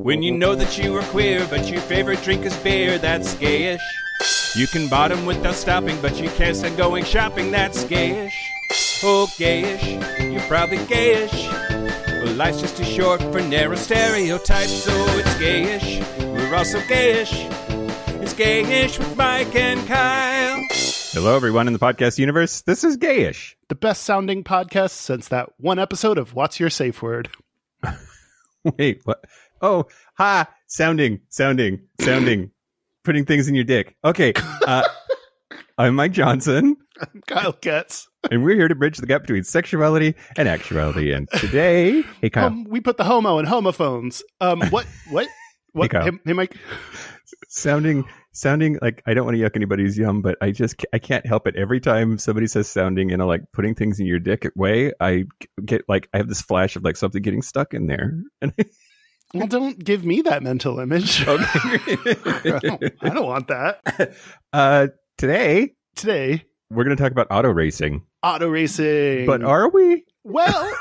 When you know that you are queer, but your favorite drink is beer, that's gayish. You can bottom without stopping, but you can't stand going shopping, that's gayish. Oh, gayish, you're probably gayish. Well, life's just too short for narrow stereotypes, so it's gayish. We're also gayish. It's gayish with Mike and Kyle. Hello, everyone in the podcast universe. This is Gayish. The best sounding podcast since that one episode of What's Your Safe Word? Wait, what? Oh, ha, sounding, putting things in your dick. Okay, I'm Mike Johnson. I'm Kyle Getz. And we're here to bridge the gap between sexuality and actuality. And today, hey, Kyle. We put the homo in homophones. What? Hey, Kyle. Hey, Mike. Sounding like I don't want to yuck anybody's yum, but I can't help it. Every time somebody says sounding in a like putting things in your dick way, I get like I have this flash of like something getting stuck in there. Well, don't give me that mental image. Okay. I don't want that. Today We're going to talk about auto racing. Auto racing. But are we? Well,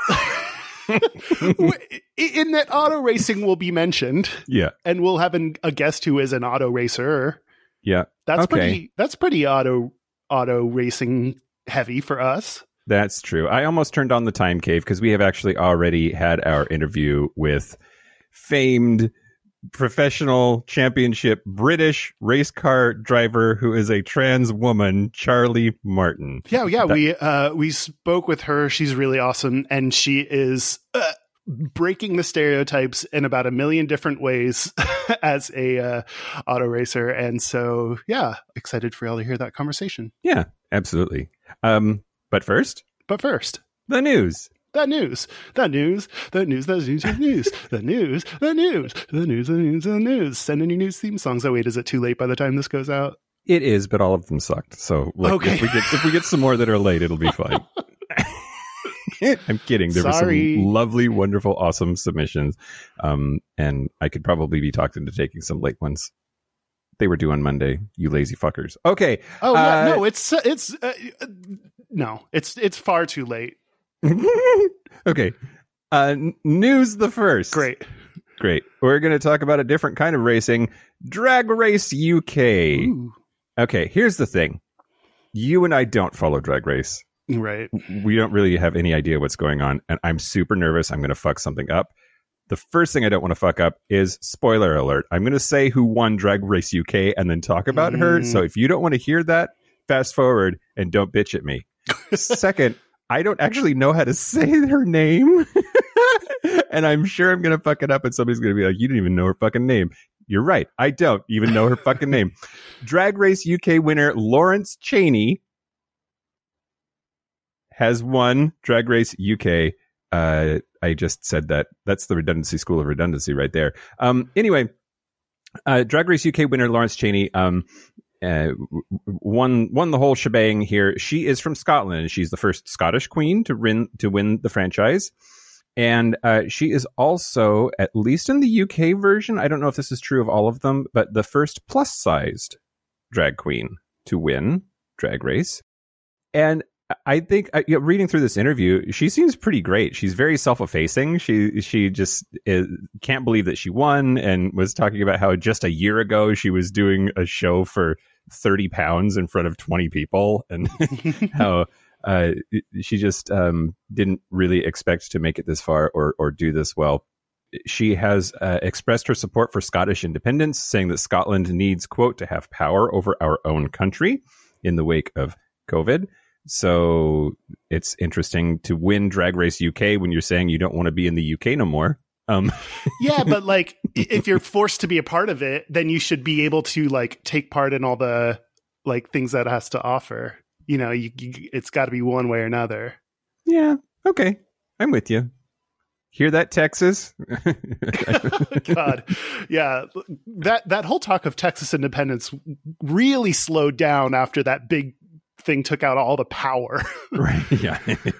in that auto racing will be mentioned. Yeah. And we'll have a guest who is an auto racer. Yeah. That's okay. pretty auto racing heavy for us. That's true. I almost turned on the time cave because we have actually already had our interview with famed professional championship British race car driver who is a trans woman, Charlie Martin. Yeah. We spoke with her. She's really awesome, and she is breaking the stereotypes in about 1 million different ways as a auto racer. And so, yeah, excited for y'all to hear that conversation. Yeah, absolutely. But first, the news. The news. Send in your news theme songs. Oh, wait, is it too late by the time this goes out? It is, but all of them sucked. So look, okay. if we get some more that are late, it'll be fine. I'm kidding. There were some lovely, wonderful, awesome submissions. And I could probably be talked into taking some late ones. They were due on Monday, you lazy fuckers. Okay. Oh, yeah, no, it's far too late. Okay. News the first. Great. We're going to talk about a different kind of racing. Drag Race UK. Ooh. Okay, here's the thing. You and I don't follow Drag Race. Right. We don't really have any idea what's going on, and I'm super nervous I'm going to fuck something up. The first thing I don't want to fuck up is, spoiler alert, I'm going to say who won Drag Race UK and then talk about her. So if you don't want to hear that, fast forward and don't bitch at me. Second, I don't actually know how to say her name. And I'm sure I'm going to fuck it up and somebody's going to be like, you didn't even know her fucking name. You're right. I don't even know her fucking name. Drag Race UK winner Lawrence Chaney has won Drag Race UK. I just said that. That's the redundancy school of redundancy right there. Anyway, Drag Race UK winner Lawrence Chaney won the whole shebang here. She is from Scotland, and she's the first Scottish queen to win the franchise. And she is also, at least in the UK version, I don't know if this is true of all of them, but the first plus-sized drag queen to win Drag Race. And I think, reading through this interview, she seems pretty great. She's very self-effacing. She just can't believe that she won, and was talking about how just a year ago she was doing a show for 30 pounds in front of 20 people, and how she just didn't really expect to make it this far or do this well. She has expressed her support for Scottish independence, saying that Scotland needs, quote, to have power over our own country in the wake of COVID. So it's interesting to win Drag Race UK when you're saying you don't want to be in the UK no more. Yeah, but like if you're forced to be a part of it, then you should be able to like take part in all the like things that it has to offer. You know, it's got to be one way or another. Yeah. Okay. I'm with you. Hear that, Texas? God. Yeah. That whole talk of Texas independence really slowed down after that big thing took out all the power. Right. Yeah.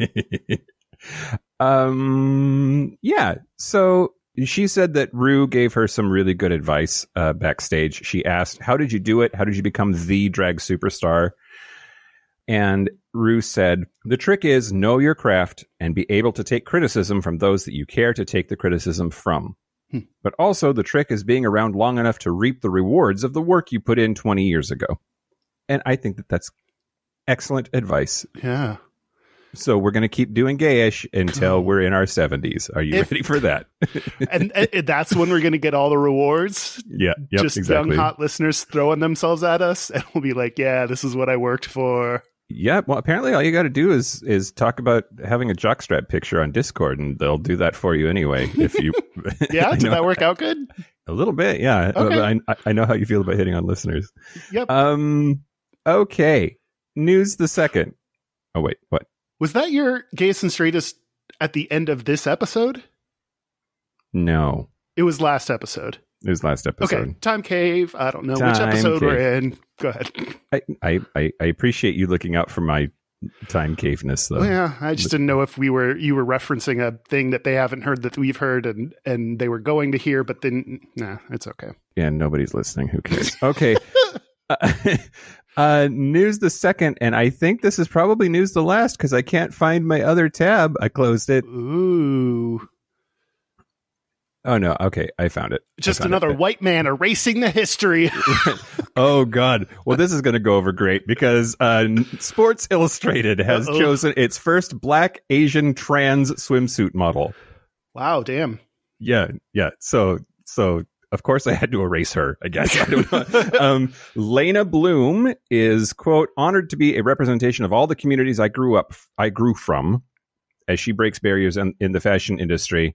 Yeah. So she said that Rue gave her some really good advice backstage. She asked, how did you do it? How did you become the drag superstar? And Rue said, the trick is know your craft and be able to take criticism from those that you care to take the criticism from. But also the trick is being around long enough to reap the rewards of the work you put in 20 years ago. And I think that that's excellent advice. Yeah. So we're going to keep doing gayish until we're in our 70s. Are you ready for that? and that's when we're going to get all the rewards. Yeah, yep, just exactly. young hot listeners throwing themselves at us, and we'll be like, "Yeah, this is what I worked for." Yeah, well, apparently all you got to do is talk about having a jockstrap picture on Discord, and they'll do that for you anyway. If you, yeah, did that work out good? A little bit, yeah. Okay. I know how you feel about hitting on listeners. Yep. Okay. News the second. Oh wait, what? Was that your gayest and straightest at the end of this episode? No. It was last episode. It was last episode. Okay, Time Cave. I don't know Time which episode Cave. we're in. Go ahead. I appreciate you looking out for my time caveness, though. Well, yeah, I just didn't know if you were referencing a thing that they haven't heard that we've heard and they were going to hear, but then, nah, it's okay. Yeah, nobody's listening. Who cares? Okay. News the second, and I think this is probably news the last because I can't find my other tab. I closed it. Ooh. Oh, no. Okay, I found it. Just another white man erasing the history. Oh, God. Well, this is going to go over great because Sports Illustrated has chosen its first Black Asian trans swimsuit model. Wow, damn. Yeah. So of course I had to erase her, I guess. I don't know. Lena Bloom is, quote, honored to be a representation of all the communities I grew from as she breaks barriers in the fashion industry.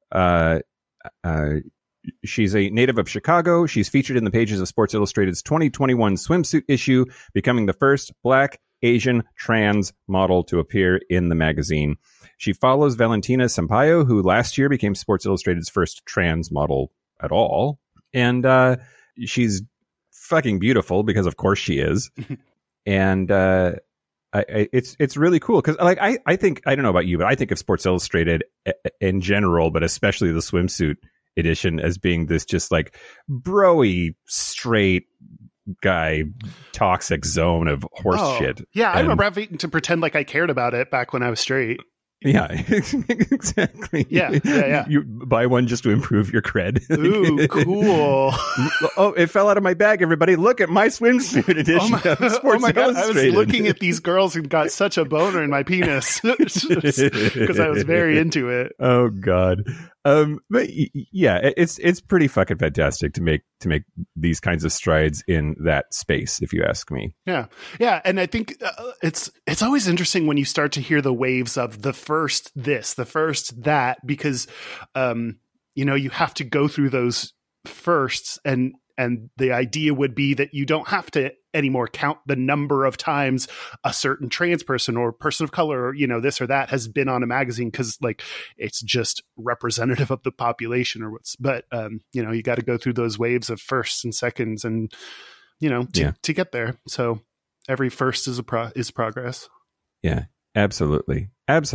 She's a native of Chicago. She's featured in the pages of Sports Illustrated's 2021 swimsuit issue, becoming the first Black Asian trans model to appear in the magazine. She follows Valentina Sampaio, who last year became Sports Illustrated's first trans model at all. And she's fucking beautiful because of course she is. And it's really cool because I think, I don't know about you, but I think of Sports Illustrated in general, but especially the swimsuit edition as being this just like broy straight guy toxic zone of horse shit. Yeah, I remember having to pretend like I cared about it back when I was straight. Yeah, exactly. Yeah. You buy one just to improve your cred. Ooh, cool. Oh, it fell out of my bag, everybody. Look at my swimsuit edition of Sports my God. I Illustrated. was looking at these girls and got such a boner in my penis because I was very into it. Oh, God. But yeah, it's pretty fucking fantastic to make these kinds of strides in that space, if you ask me. Yeah, and I think it's always interesting when you start to hear the waves of the first this, the first that, because you have to go through those firsts, and the idea would be that you don't have to anymore count the number of times a certain trans person or person of color or this or that has been on a magazine, because like it's just representative of the population but you got to go through those waves of firsts and seconds and to get there. So every first is progress. Yeah, absolutely.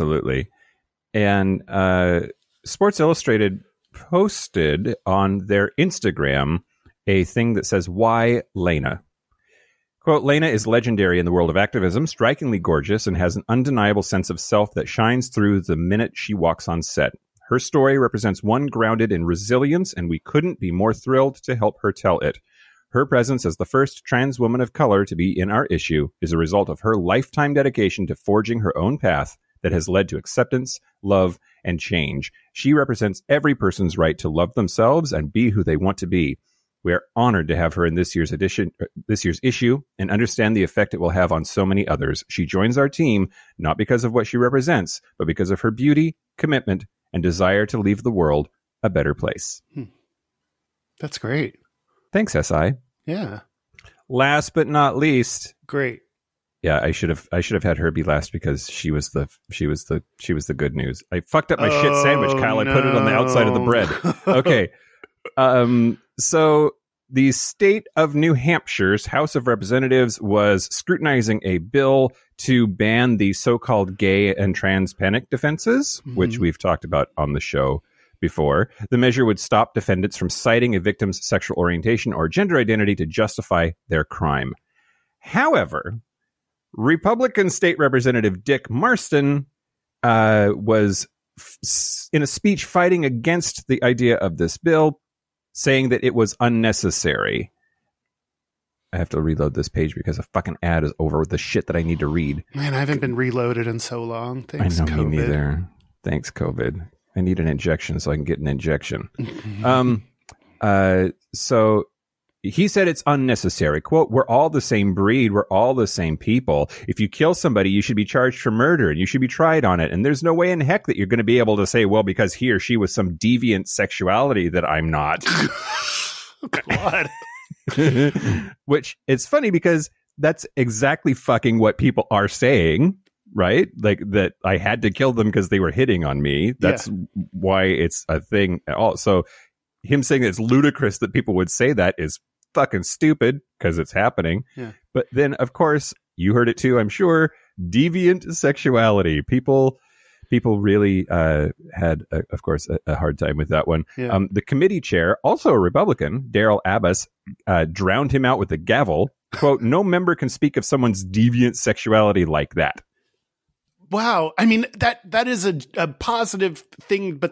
And Sports Illustrated posted on their Instagram a thing that says, "Why Lena?" Quote, "Lena is legendary in the world of activism, strikingly gorgeous, and has an undeniable sense of self that shines through the minute she walks on set. Her story represents one grounded in resilience, and we couldn't be more thrilled to help her tell it. Her presence as the first trans woman of color to be in our issue is a result of her lifetime dedication to forging her own path that has led to acceptance, love, and change. She represents every person's right to love themselves and be who they want to be. We are honored to have her in this year's issue, and understand the effect it will have on so many others. She joins our team not because of what she represents, but because of her beauty, commitment, and desire to leave the world a better place." That's great. Thanks, SI. Yeah. Last but not least, Great. yeah, I should have had her be last because she was the good news. I fucked up my shit sandwich, Kyle. No. I put it on the outside of the bread. Okay. So the state of New Hampshire's House of Representatives was scrutinizing a bill to ban the so-called gay and trans panic defenses, which we've talked about on the show before. The measure would stop defendants from citing a victim's sexual orientation or gender identity to justify their crime. However, Republican State Representative Dick Marston was in a speech fighting against the idea of this bill, saying that it was unnecessary. I have to reload this page because a fucking ad is over the shit that I need to read. Man, I haven't been reloaded in so long. Thanks, I know, COVID. me neither. Thanks, COVID. I need an injection so I can get an injection. So he said it's unnecessary. Quote, "We're all the same breed. We're all the same people. If you kill somebody, you should be charged for murder and you should be tried on it. And there's no way in heck that you're going to be able to say, well, because he or she was some deviant sexuality that I'm not." God. Which it's funny because that's exactly fucking what people are saying, right? Like that I had to kill them because they were hitting on me. That's why it's a thing. So him saying it's ludicrous that people would say that is fucking stupid because it's happening. Yeah. But then, of course, you heard it too, I'm sure. Deviant sexuality. People really had, of course, a hard time with that one. Yeah. The committee chair, also a Republican, Daryl Abbas, drowned him out with a gavel. Quote, "No member can speak of someone's deviant sexuality like that." Wow. I mean, that is a positive thing, but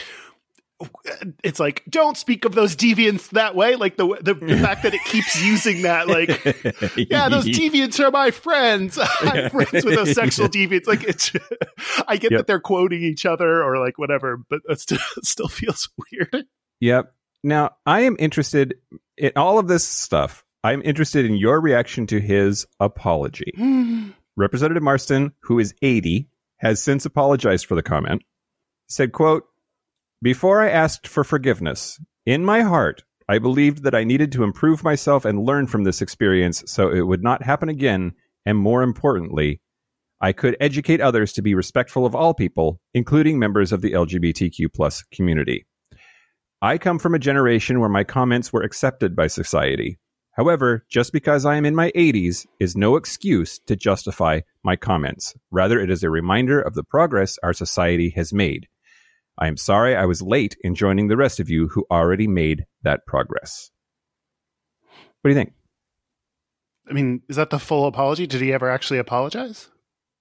it's like, don't speak of those deviants that way. Like the fact that it keeps using that, like, yeah, those deviants are my friends. I'm friends with those sexual deviants. Like it's, I get that they're quoting each other or like whatever, but it still feels weird. Yep. Now I am interested in all of this stuff. I'm interested in your reaction to his apology. Representative Marston, who is 80, has since apologized for the comment. Said, quote, "Before I asked for forgiveness, in my heart, I believed that I needed to improve myself and learn from this experience so it would not happen again. And more importantly, I could educate others to be respectful of all people, including members of the LGBTQ plus community. I come from a generation where my comments were accepted by society. However, just because I am in my 80s is no excuse to justify my comments. Rather, it is a reminder of the progress our society has made. I am sorry I was late in joining the rest of you who already made that progress." What do you think? I mean, is that the full apology? Did he ever actually apologize?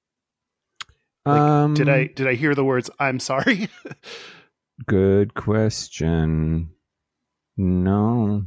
Like, did I hear the words "I'm sorry"? Good question. No.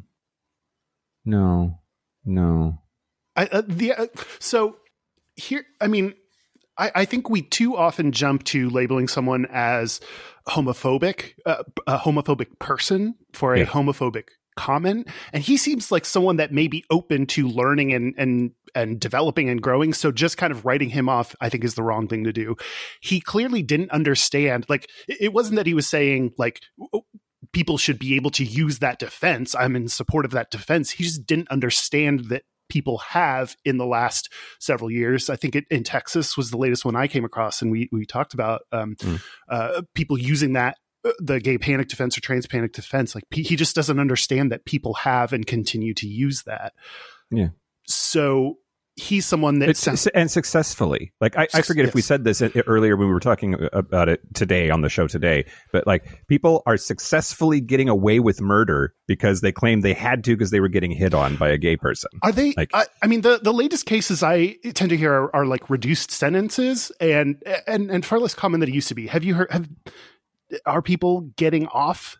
So here, I mean, I think we too often jump to labeling someone as homophobic, a homophobic person for a homophobic comment. And he seems like someone that may be open to learning and developing and growing. So just kind of writing him off, I think, is the wrong thing to do. He clearly didn't understand. Like, it wasn't that he was saying like people should be able to use that defense. I'm in support of that defense. He just didn't understand that people have in the last several years. I think in Texas was the latest one I came across, and we talked about people using that, the gay panic defense or trans panic defense. Like he just doesn't understand that people have and continue to use that. Yeah. So he's someone that and successfully, like I forget if we said this earlier when we were talking about it today on the show today, but like people are successfully getting away with murder because they claim they had to because they were getting hit on by a gay person. Are they? Like, I mean, the latest cases I tend to hear are like reduced sentences and far less common than it used to be. Have you heard? Are people getting off?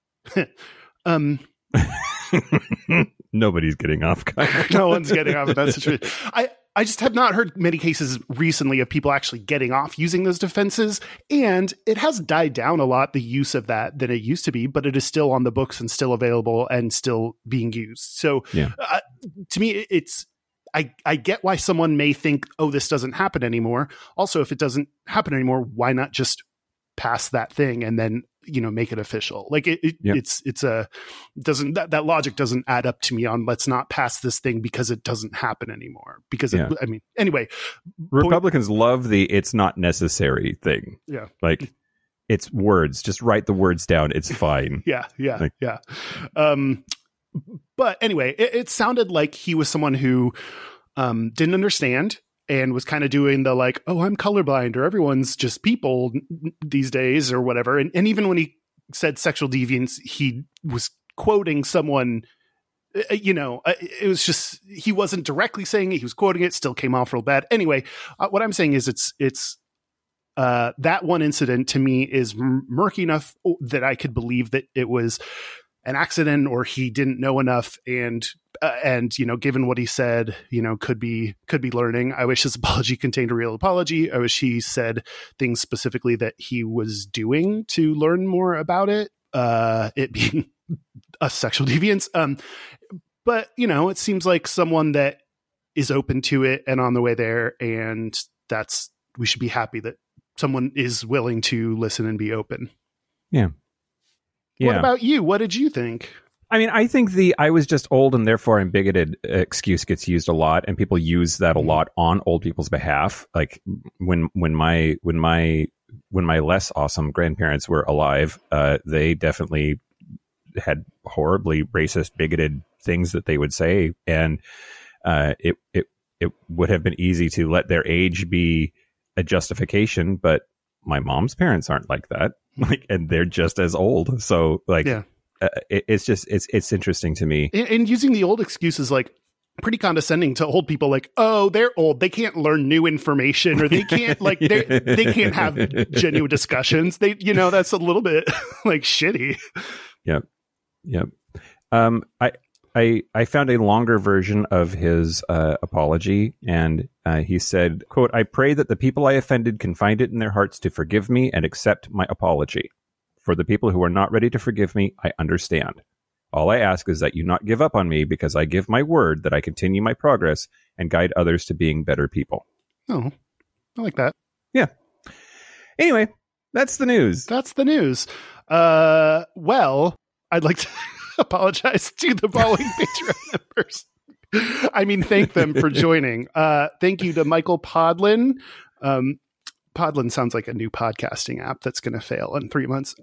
Nobody's getting off. No one's getting off. That's the truth. I just have not heard many cases recently of people actually getting off using those defenses. And it has died down a lot, the use of that, than it used to be, but it is still on the books and still available and still being used. So to me, I get why someone may think, oh, this doesn't happen anymore. Also, if it doesn't happen anymore, why not just pass that thing and then, make it official? Like that logic doesn't add up to me on let's not pass this thing because it doesn't happen anymore. Because anyway, Republicans love the "it's not necessary" thing. Yeah. Like it's words, just write the words down. It's fine. Yeah. But anyway, it sounded like he was someone who didn't understand and was kind of doing the like, oh, I'm colorblind, or everyone's just people these days, or whatever. And even when he said sexual deviance, he was quoting someone, it was just, he wasn't directly saying it. He was quoting it, still came off real bad. Anyway, what I'm saying is it's that one incident to me is murky enough that I could believe that it was an accident or he didn't know enough, and given what he said, could be learning. I wish his apology contained a real apology. I wish he said things specifically that he was doing to learn more about it, it being a sexual deviance. But it seems like someone that is open to it and on the way there, and we should be happy that someone is willing to listen and be open. Yeah. What about you? What did you think? I mean, I think I was just old and therefore I'm bigoted excuse gets used a lot, and people use that a lot on old people's behalf. Like when my less awesome grandparents were alive, they definitely had horribly racist, bigoted things that they would say, and it would have been easy to let their age be a justification, but my mom's parents aren't like that. And they're just as old. So it's interesting to me. And using the old excuses, like pretty condescending to old people, like, oh, they're old, they can't learn new information, or they can't they can't have genuine discussions. That's a little bit like shitty. Yep. I found a longer version of his apology, and he said, quote, "I pray that the people I offended can find it in their hearts to forgive me and accept my apology. For the people who are not ready to forgive me, I understand. All I ask is that you not give up on me, because I give my word that I continue my progress and guide others to being better people." Oh, I like that. Yeah. Anyway, that's the news. Well, I'd like to apologize to the following Patreon members. I mean, thank them for joining. Thank you to Michael Podlin. Podlin sounds like a new podcasting app that's going to fail in 3 months.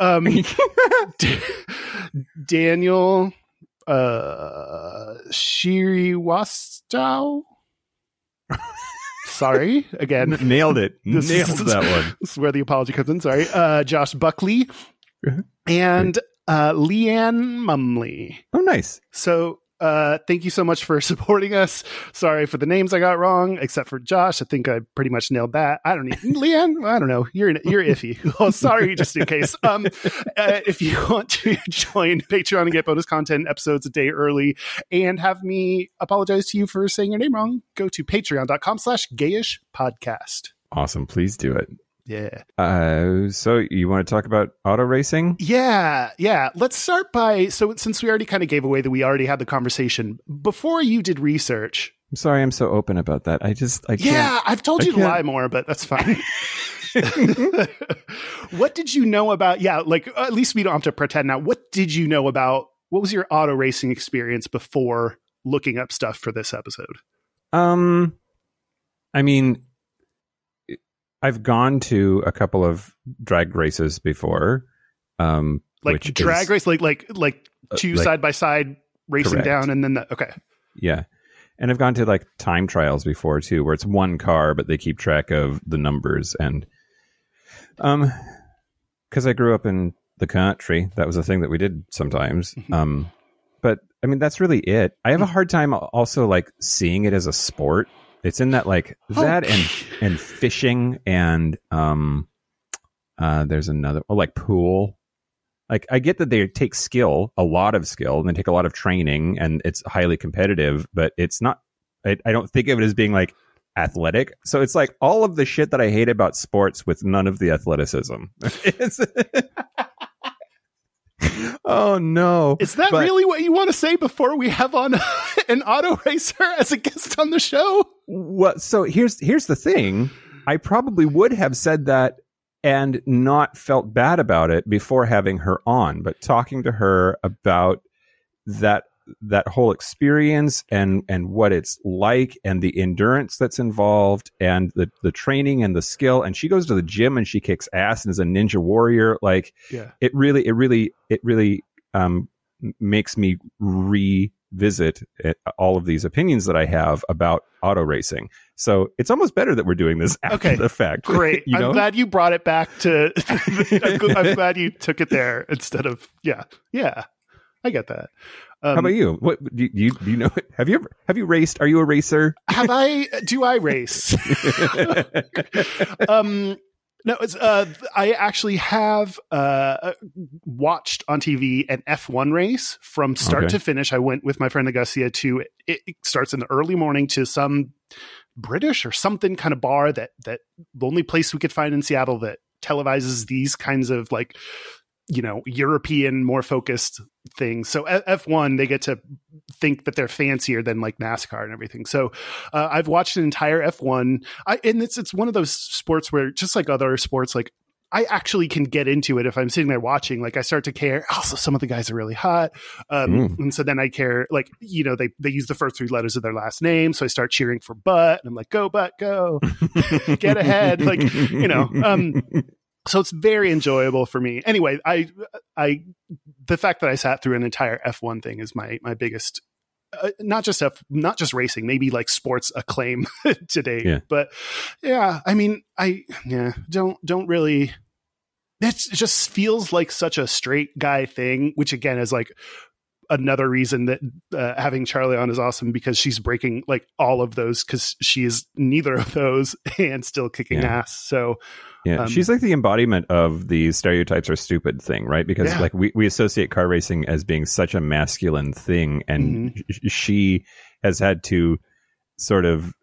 Daniel Shiriwastow. Sorry, again. Nailed it. Nailed that one. This is where the apology comes in. Sorry. Josh Buckley and Leanne Mumley. Oh, nice. So thank you so much for supporting us. Sorry for the names I got wrong, except for Josh. I think I pretty much nailed that. I don't need Leanne. I don't know. You're iffy. Oh, sorry, just in case. If you want to join Patreon and get bonus content episodes a day early and have me apologize to you for saying your name wrong, go to patreon.com/gayishpodcast. Awesome. Please do it. Yeah. So you want to talk about auto racing? Yeah. Let's start by, since we already kind of gave away that we already had the conversation, before you did research. I'm sorry I'm so open about that. I can't. Yeah, I've told you to lie more, but that's fine. What did you know about, at least we don't have to pretend now. What did you know about, what was your auto racing experience before looking up stuff for this episode? I mean, I've gone to a couple of drag races before. Drag race, like two side by side racing correct. down, and then okay. Yeah. And I've gone to like time trials before too, where it's one car, but they keep track of the numbers. And because I grew up in the country, that was a thing that we did sometimes. But I mean, that's really it. I have a hard time also like seeing it as a sport. It's in that that and fishing and there's another like pool. Like I get that they take a lot of skill, and they take a lot of training, and it's highly competitive, but it's not. I don't think of it as being like athletic. So it's like all of the shit that I hate about sports with none of the athleticism. Oh no! Is that really what you want to say before we have on an auto racer as a guest on the show? Well, so here's the thing. I probably would have said that and not felt bad about it before having her on, but talking to her about that whole experience and what it's like and the endurance that's involved and the training and the skill, and she goes to the gym and she kicks ass and is a ninja warrior. Like it really makes me revisit all of these opinions that I have about auto racing. So it's almost better that we're doing this after the fact. Great. I'm glad you brought it back to I'm glad you took it there instead of I get that. How about you? What do you know? Have you raced? Are you a racer? Do I race? No, it's I actually have watched on TV an F1 race from start to finish. I went with my friend Augustia to it starts in the early morning to some British or something kind of bar that the only place we could find in Seattle that televises these kinds of like, you know, European more focused things. So F1, they get to think that they're fancier than like NASCAR and everything. So I've watched an entire F1 and it's one of those sports where just like other sports, like I actually can get into it if I'm sitting there watching. Like I start to care. Also, some of the guys are really hot. And so then I care, like, you know, they use the first 3 letters of their last name. So I start cheering for Butt and I'm like, go Butt, go get ahead. Like, you know, so it's very enjoyable for me. Anyway, the fact that I sat through an entire F1 thing is my biggest, not just racing, maybe like sports acclaim today. Yeah. But yeah, I mean, don't really. It just feels like such a straight guy thing, which again is like another reason that having Charlie on is awesome, because she's breaking like all of those, because she is neither of those and still kicking ass. So yeah, she's like the embodiment of the stereotypes are stupid thing, right? Because like we associate car racing as being such a masculine thing, and she has had to sort of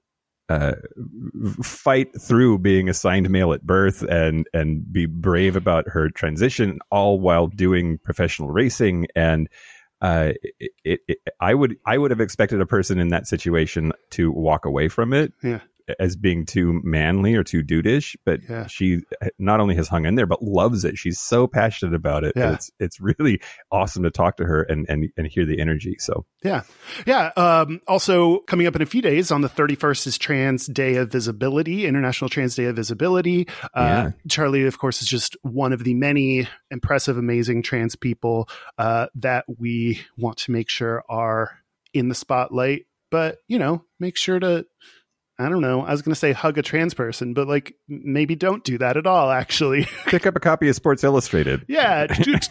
fight through being assigned male at birth and be brave about her transition, all while doing professional racing. And I would have expected a person in that situation to walk away from it as being too manly or too dudeish, but she not only has hung in there but loves it. She's so passionate about it. It's really awesome to talk to her and hear the energy. So also coming up in a few days, on the 31st is Trans Day of Visibility, International Trans Day of Visibility. Charlie, of course, is just one of the many impressive, amazing trans people that we want to make sure are in the spotlight, but you know, make sure to, I don't know, I was going to say hug a trans person, but like maybe don't do that at all, actually. Pick up a copy of Sports Illustrated. Yeah.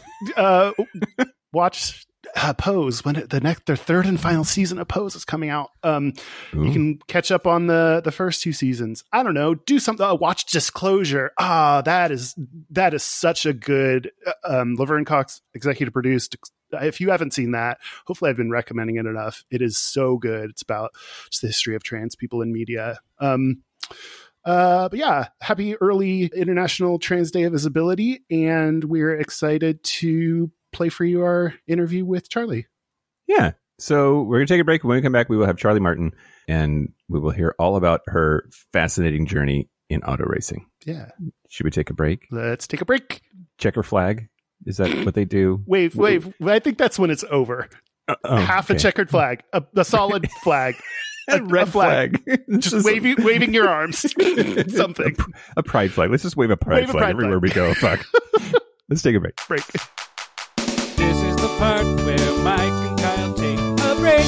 Watch Pose when their third and final season of Pose is coming out. You can catch up on the first 2 seasons. I don't know, do something. Watch Disclosure. That is such a good Laverne Cox executive produced. If you haven't seen that, hopefully I've been recommending it enough. It is so good. It's about just the history of trans people in media. But yeah, happy early International Trans Day of Visibility. And we're excited to play for you our interview with Charlie. Yeah. So we're going to take a break. When we come back, we will have Charlie Martin and we will hear all about her fascinating journey in auto racing. Yeah. Should we take a break? Let's take a break. Checker flag. Is that what they do? Wave. I think that's when it's over. Half a checkered flag, a solid flag, a red flag. Just waving your arms. Something. A pride flag. Let's just wave a pride flag everywhere we go. Fuck. Let's take a break. This is the part where Mike and Kyle take a break.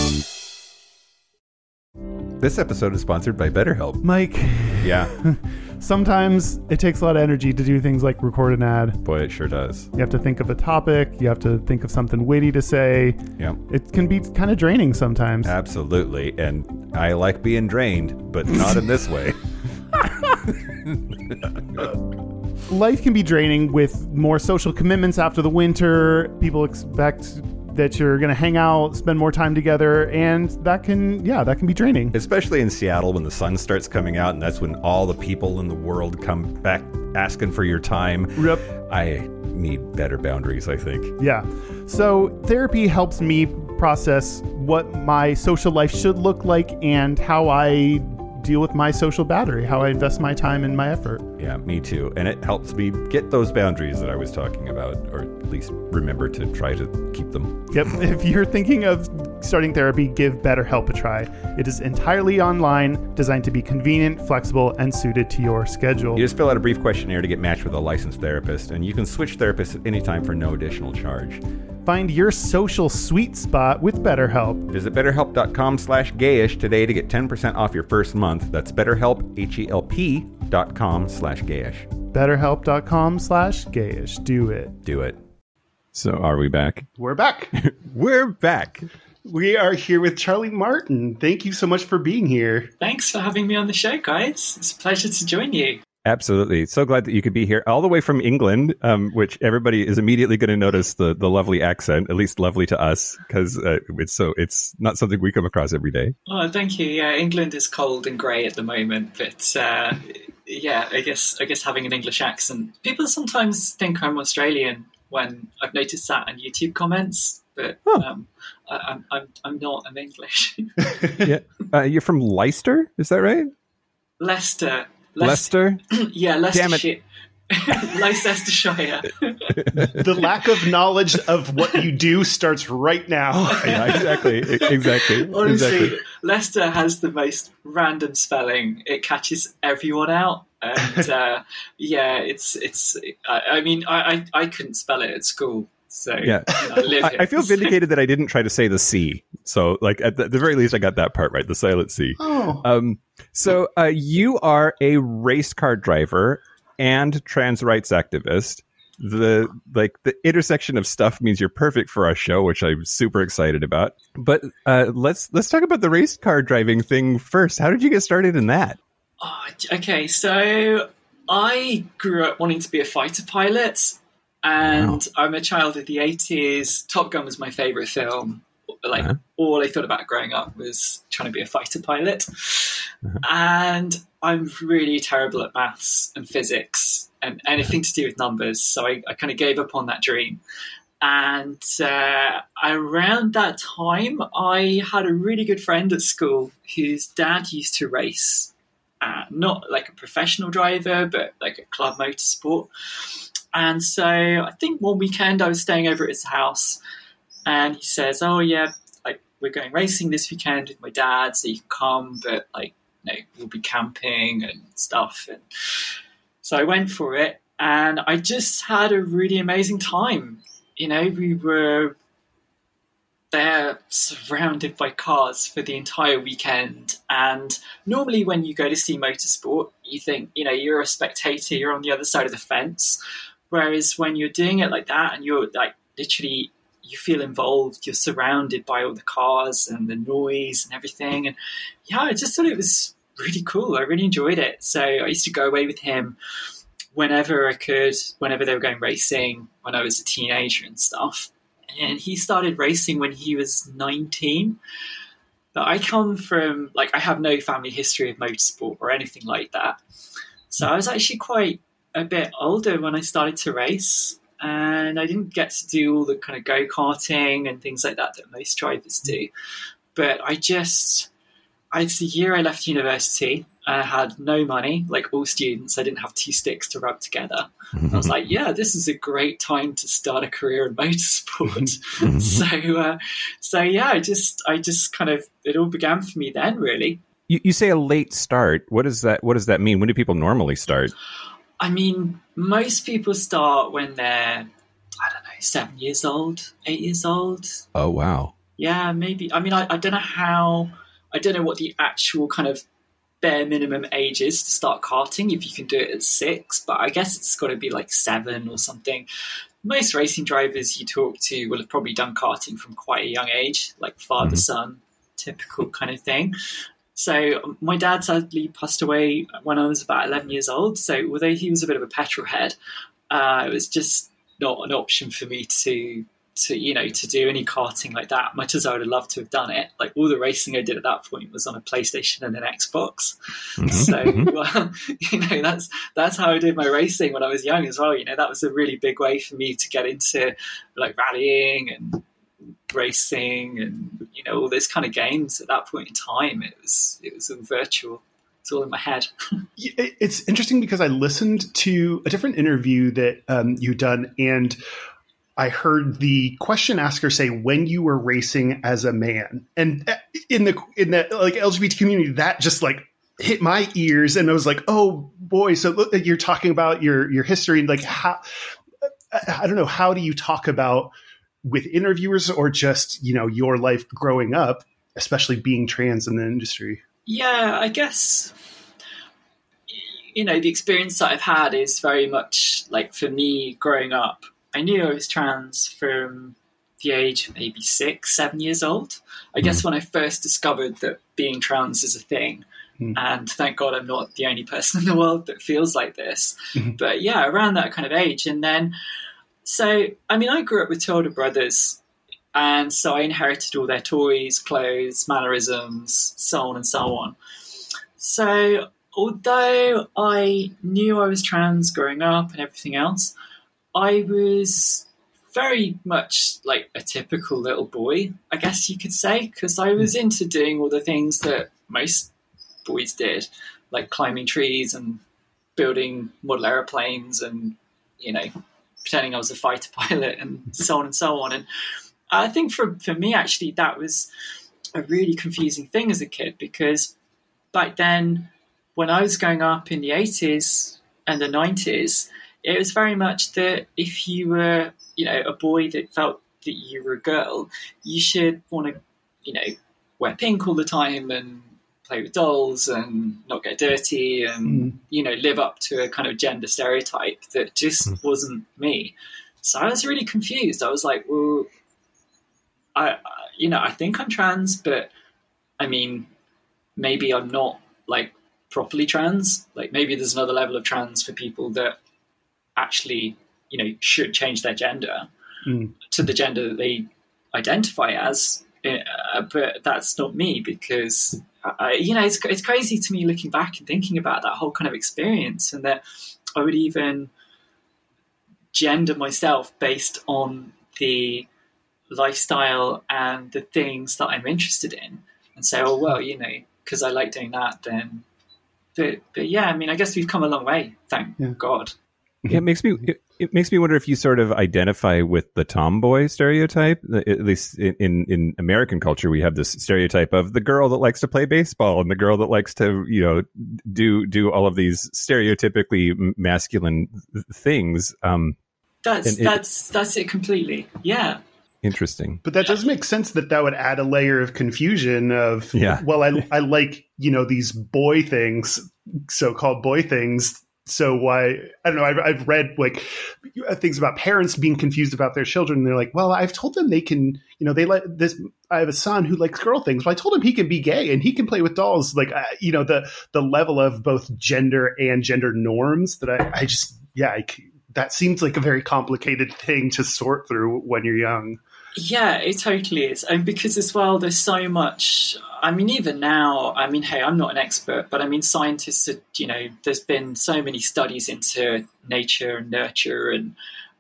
This episode is sponsored by BetterHelp. Mike. Yeah. Sometimes it takes a lot of energy to do things like record an ad. Boy, it sure does. You have to think of a topic. You have to think of something witty to say. Yeah. It can be kind of draining sometimes. Absolutely. And I like being drained, but not in this way. Life can be draining with more social commitments after the winter. People expect that you're going to hang out, spend more time together, and that can be draining. Especially in Seattle when the sun starts coming out, and that's when all the people in the world come back asking for your time. Yep. I need better boundaries, I think. Yeah. So therapy helps me process what my social life should look like and how I deal with my social battery, how I invest my time and my effort. Yeah, me too. And it helps me get those boundaries that I was talking about, or at least remember to try to keep them. Yep. If you're thinking of starting therapy, give BetterHelp a try. It is entirely online, designed to be convenient, flexible, and suited to your schedule. You just fill out a brief questionnaire to get matched with a licensed therapist, and you can switch therapists at any time for no additional charge. Find your social sweet spot with BetterHelp. Visit BetterHelp.com/gayish today to get 10% off your first month. That's BetterHelp, HELP.com/gayish. BetterHelp.com/gayish. Do it. Do it. So are we back? We're back. We're back. We are here with Charlie Martin. Thank you so much for being here. Thanks for having me on the show, guys. It's a pleasure to join you. Absolutely. So glad that you could be here all the way from England, which everybody is immediately going to notice the lovely accent, at least lovely to us, because it's not something we come across every day. Oh, thank you. Yeah, England is cold and grey at the moment, but yeah, I guess having an English accent. People sometimes think I'm Australian when I've noticed that in YouTube comments, but I'm not. I'm English. Yeah, you're from Leicester, is that right? Leicester. Yeah, Leicestershire. Leicestershire. The lack of knowledge of what you do starts right now. Yeah, exactly. Honestly, Leicester has the most random spelling. It catches everyone out, and yeah, it's. I mean, I couldn't spell it at school. So yeah, I live here. I feel vindicated that I didn't try to say the C. So, like at the very least, I got that part right, the silent C. Oh. So you are a race car driver and trans rights activist. The intersection of stuff means you're perfect for our show, which I'm super excited about. But let's talk about the race car driving thing first. How did you get started in that? Oh, okay, so I grew up wanting to be a fighter pilot. And I'm a child of the 80s. Top Gun was my favorite film. Like all I thought about growing up was trying to be a fighter pilot. And I'm really terrible at maths and physics and anything to do with numbers. So I kind of gave up on that dream. And around that time, I had a really good friend at school whose dad used to race. Not like a professional driver, but like a club motorsport. And so I think one weekend I was staying over at his house and he says, oh yeah, like we're going racing this weekend with my dad, so you can come, but like, you know, we'll be camping and stuff. And so I went for it and I just had a really amazing time. You know, we were there surrounded by cars for the entire weekend. And normally when you go to see motorsport, you think, you know, you're a spectator, you're on the other side of the fence. Whereas when you're doing it like that and you're like literally, you feel involved, you're surrounded by all the cars and the noise and everything. And yeah, I just thought it was really cool. I really enjoyed it. So I used to go away with him whenever I could, whenever they were going racing, when I was a teenager and stuff. And he started racing when he was 19. But I come from, like, I have no family history of motorsport or anything like that. So I was actually quite a bit older when I started to race, and I didn't get to do all the kind of go-karting and things like that most drivers do. But it's the year I left university. I had no money, like all students. I didn't have two sticks to rub together. I was like, yeah, this is a great time to start a career in motorsport. So yeah, I just kind of, it all began for me then, really. You say a late start. What does that mean? When do people normally start? I mean, most people start when they're, I don't know, 7 years old, 8 years old. Oh, wow. Yeah, maybe. I mean, I don't know what the actual kind of bare minimum age is to start karting, if you can do it at 6, but I guess it's got to be like 7 or something. Most racing drivers you talk to will have probably done karting from quite a young age, like father-son, typical kind of thing. So my dad sadly passed away when I was about 11 years old. So although he was a bit of a petrol head, it was just not an option for me to do any karting like that, much as I would have loved to have done it. Like all the racing I did at that point was on a PlayStation and an Xbox. So, that's how I did my racing when I was young as well. You know, that was a really big way for me to get into like rallying and racing and, you know, all those kind of games at that point in time. It was all virtual. It's all in my head. It's interesting because I listened to a different interview that you'd done, and I heard the question asker say, when you were racing as a man, and in the like LGBT community, that just like hit my ears. And I was like, oh boy. So look, you're talking about your history, and like, how, I don't know, how do you talk about with interviewers or just, you know, your life growing up, especially being trans in the industry? Yeah, I guess, you know, the experience that I've had is very much like, for me growing up, I knew I was trans from the age of maybe 6, 7 years old. I guess when I first discovered that being trans is a thing, And thank God I'm not the only person in the world that feels like this. But yeah, around that kind of age. And then, so, I mean, I grew up with two older brothers. And so I inherited all their toys, clothes, mannerisms, so on and so on. So although I knew I was trans growing up and everything else, I was very much like a typical little boy, I guess you could say, because I was into doing all the things that most boys did, like climbing trees and building model airplanes and, you know, pretending I was a fighter pilot and so on and so on. And I think for me, actually, that was a really confusing thing as a kid, because back then, when I was growing up in the 80s and the 90s, it was very much that if you were, you know, a boy that felt that you were a girl, you should want to, you know, wear pink all the time and play with dolls and not get dirty and, you know, live up to a kind of gender stereotype that just wasn't me. So I was really confused. I was like, well, I think I'm trans, but I mean, maybe I'm not like properly trans. Like maybe there's another level of trans for people that actually, you know, should change their gender to the gender that they identify as. But that's not me, because you know, it's crazy to me looking back and thinking about that whole kind of experience, and that I would even gender myself based on the lifestyle and the things that I'm interested in, and say, oh well, you know, because I like doing that, then. But yeah, I mean, I guess we've come a long way, thank God. Yeah, it makes me wonder if you sort of identify with the tomboy stereotype. At least in American culture, we have this stereotype of the girl that likes to play baseball and the girl that likes to, you know, do all of these stereotypically masculine things. That's it completely. Yeah. Interesting. But that does make sense that would add a layer of confusion of, well, I like, you know, these boy things, so-called boy things. So why, I don't know, I've read like things about parents being confused about their children. And they're like, well, I've told them they can, you know, they like this. I have a son who likes girl things, but I told him he can be gay and he can play with dolls. Like, you know, the level of both gender and gender norms that I just, that seems like a very complicated thing to sort through when you're young. Yeah, it totally is. And because as well, there's so much, I mean, even now, I mean, hey, I'm not an expert, but I mean, scientists, you know, there's been so many studies into nature and nurture and,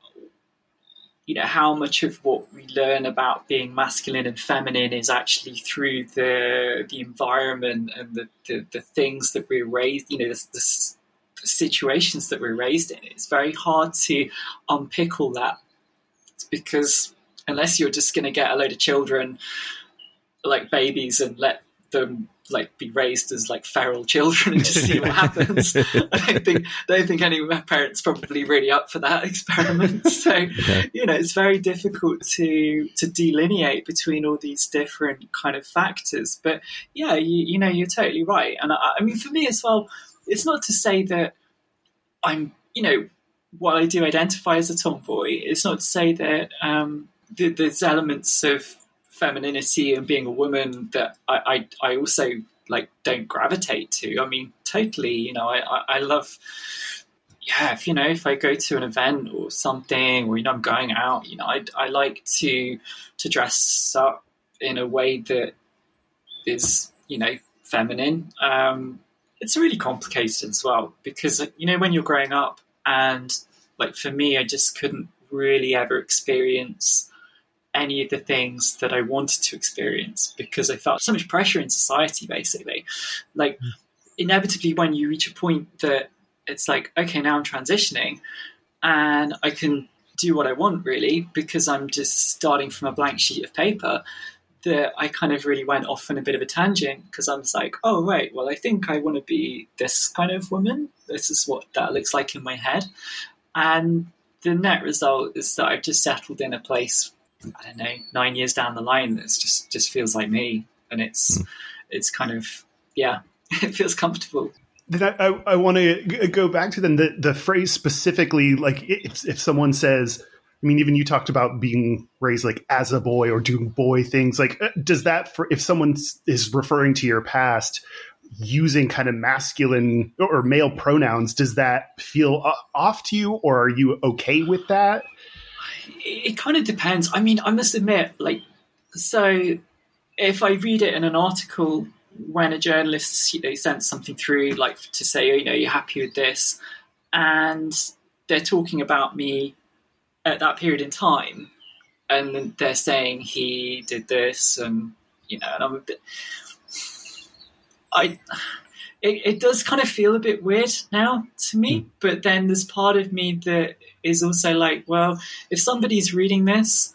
you know, how much of what we learn about being masculine and feminine is actually through the environment and the things that we're raised, you know, the situations that we're raised in. It's very hard to unpick all that. It's because unless you're just going to get a load of children like babies and let them like be raised as like feral children and just see what happens. I don't think any parents probably really up for that experiment. So, you know, it's very difficult to delineate between all these different kind of factors. But yeah, you know, you're totally right. And I mean, for me as well, it's not to say that I'm, you know, while I do identify as a tomboy, it's not to say that, there's elements of femininity and being a woman that I also like don't gravitate to. I mean, totally, you know, I love, if I go to an event or something, or, you know, I'm going out, you know, I like to dress up in a way that is, you know, feminine. It's really complicated as well because, you know, when you're growing up and like for me, I just couldn't really ever experience any of the things that I wanted to experience because I felt so much pressure in society, basically. Like, inevitably, when you reach a point that it's like, okay, now I'm transitioning and I can do what I want, really, because I'm just starting from a blank sheet of paper, that I kind of really went off on a bit of a tangent because I was like, oh, right, well, I think I want to be this kind of woman. This is what that looks like in my head. And the net result is that I've just settled in a place, I don't know, 9 years down the line that's just feels like me. And it's kind of, it feels comfortable. Then I want to go back to then the phrase specifically, like if someone says, I mean, even you talked about being raised like as a boy or doing boy things, like does that, if someone is referring to your past, using kind of masculine or male pronouns, does that feel off to you, or are you okay with that? It kind of depends. I mean, I must admit, like, so if I read it in an article, when a journalist, sends something through, like to say, you're happy with this, and they're talking about me at that period in time, and then they're saying he did this, and and I'm a bit. It does kind of feel a bit weird now to me, but then there's part of me that is also like, well, if somebody's reading this,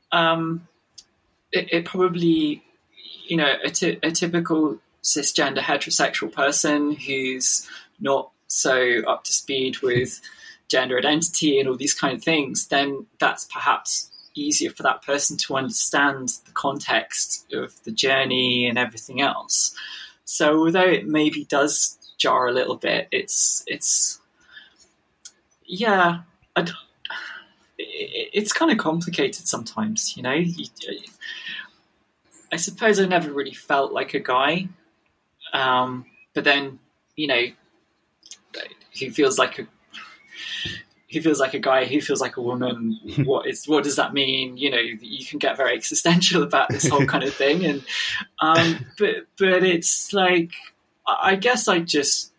it probably, a typical cisgender heterosexual person who's not so up to speed with gender identity and all these kind of things, then that's perhaps easier for that person to understand the context of the journey and everything else. So although it maybe does jar a little bit, it's kind of complicated sometimes, I suppose I never really felt like a guy, but then, who feels like a guy, who feels like a woman, what does that mean? You can get very existential about this whole kind of thing. And, but it's like, I guess if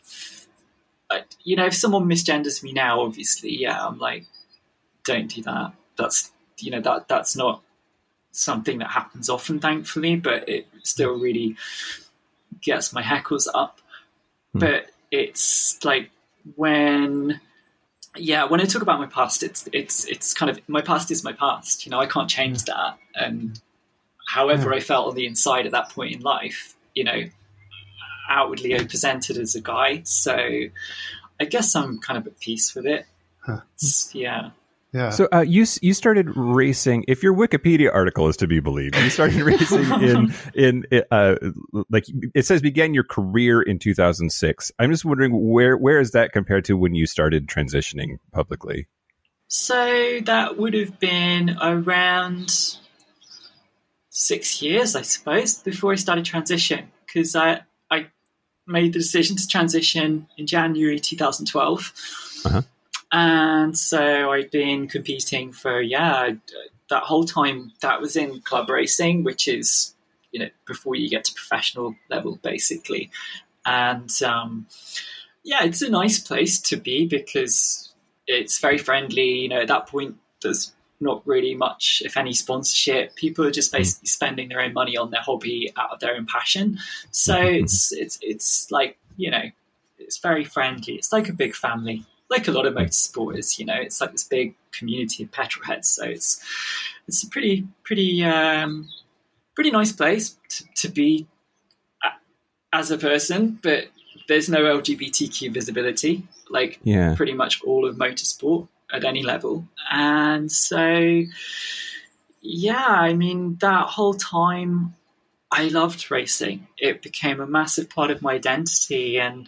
someone misgenders me now, obviously, I'm like, don't do that. That's, that's not something that happens often, thankfully, but it still really gets my hackles up. But it's like when I talk about my past, it's kind of, my past is my past. I can't change that. And however I felt on the inside at that point in life, outwardly I presented as a guy. So I guess I'm kind of at peace with it. Yeah. Yeah. So you started racing. If your Wikipedia article is to be believed, you started racing in like it says began your career in 2006. I'm just wondering where is that compared to when you started transitioning publicly? So that would have been around 6 years, I suppose, before I started transition, because I made the decision to transition in January 2012. Uh-huh. And so I'd been competing for, that whole time. That was in club racing, which is, before you get to professional level, basically. And, it's a nice place to be because it's very friendly. At that point, there's not really much, if any, sponsorship. People are just basically spending their own money on their hobby out of their own passion. So it's like, it's very friendly. It's like a big family. Like a lot of motorsport is, it's like this big community of petrolheads. So it's a pretty nice place to be as a person, but there's no LGBTQ visibility, like pretty much all of motorsport at any level. And so, that whole time I loved racing. It became a massive part of my identity, and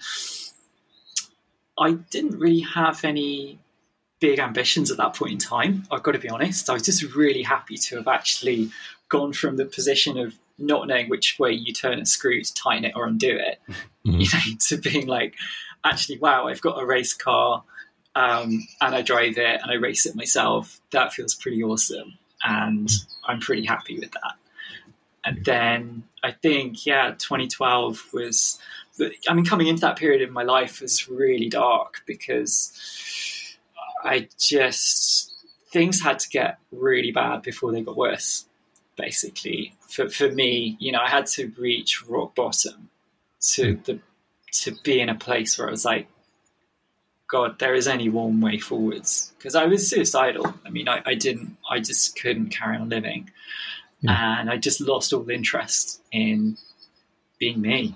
I didn't really have any big ambitions at that point in time. I've got to be honest. I was just really happy to have actually gone from the position of not knowing which way you turn a screw to tighten it or undo it, to being like, actually, wow, I've got a race car and I drive it and I race it myself. That feels pretty awesome. And I'm pretty happy with that. And then I think, 2012 was... coming into that period in my life was really dark because things had to get really bad before they got worse, basically. For me, I had to reach rock bottom to be in a place where I was like, God, there is only one way forwards. Because I was suicidal. I just couldn't carry on living. Yeah. And I just lost all interest in being me,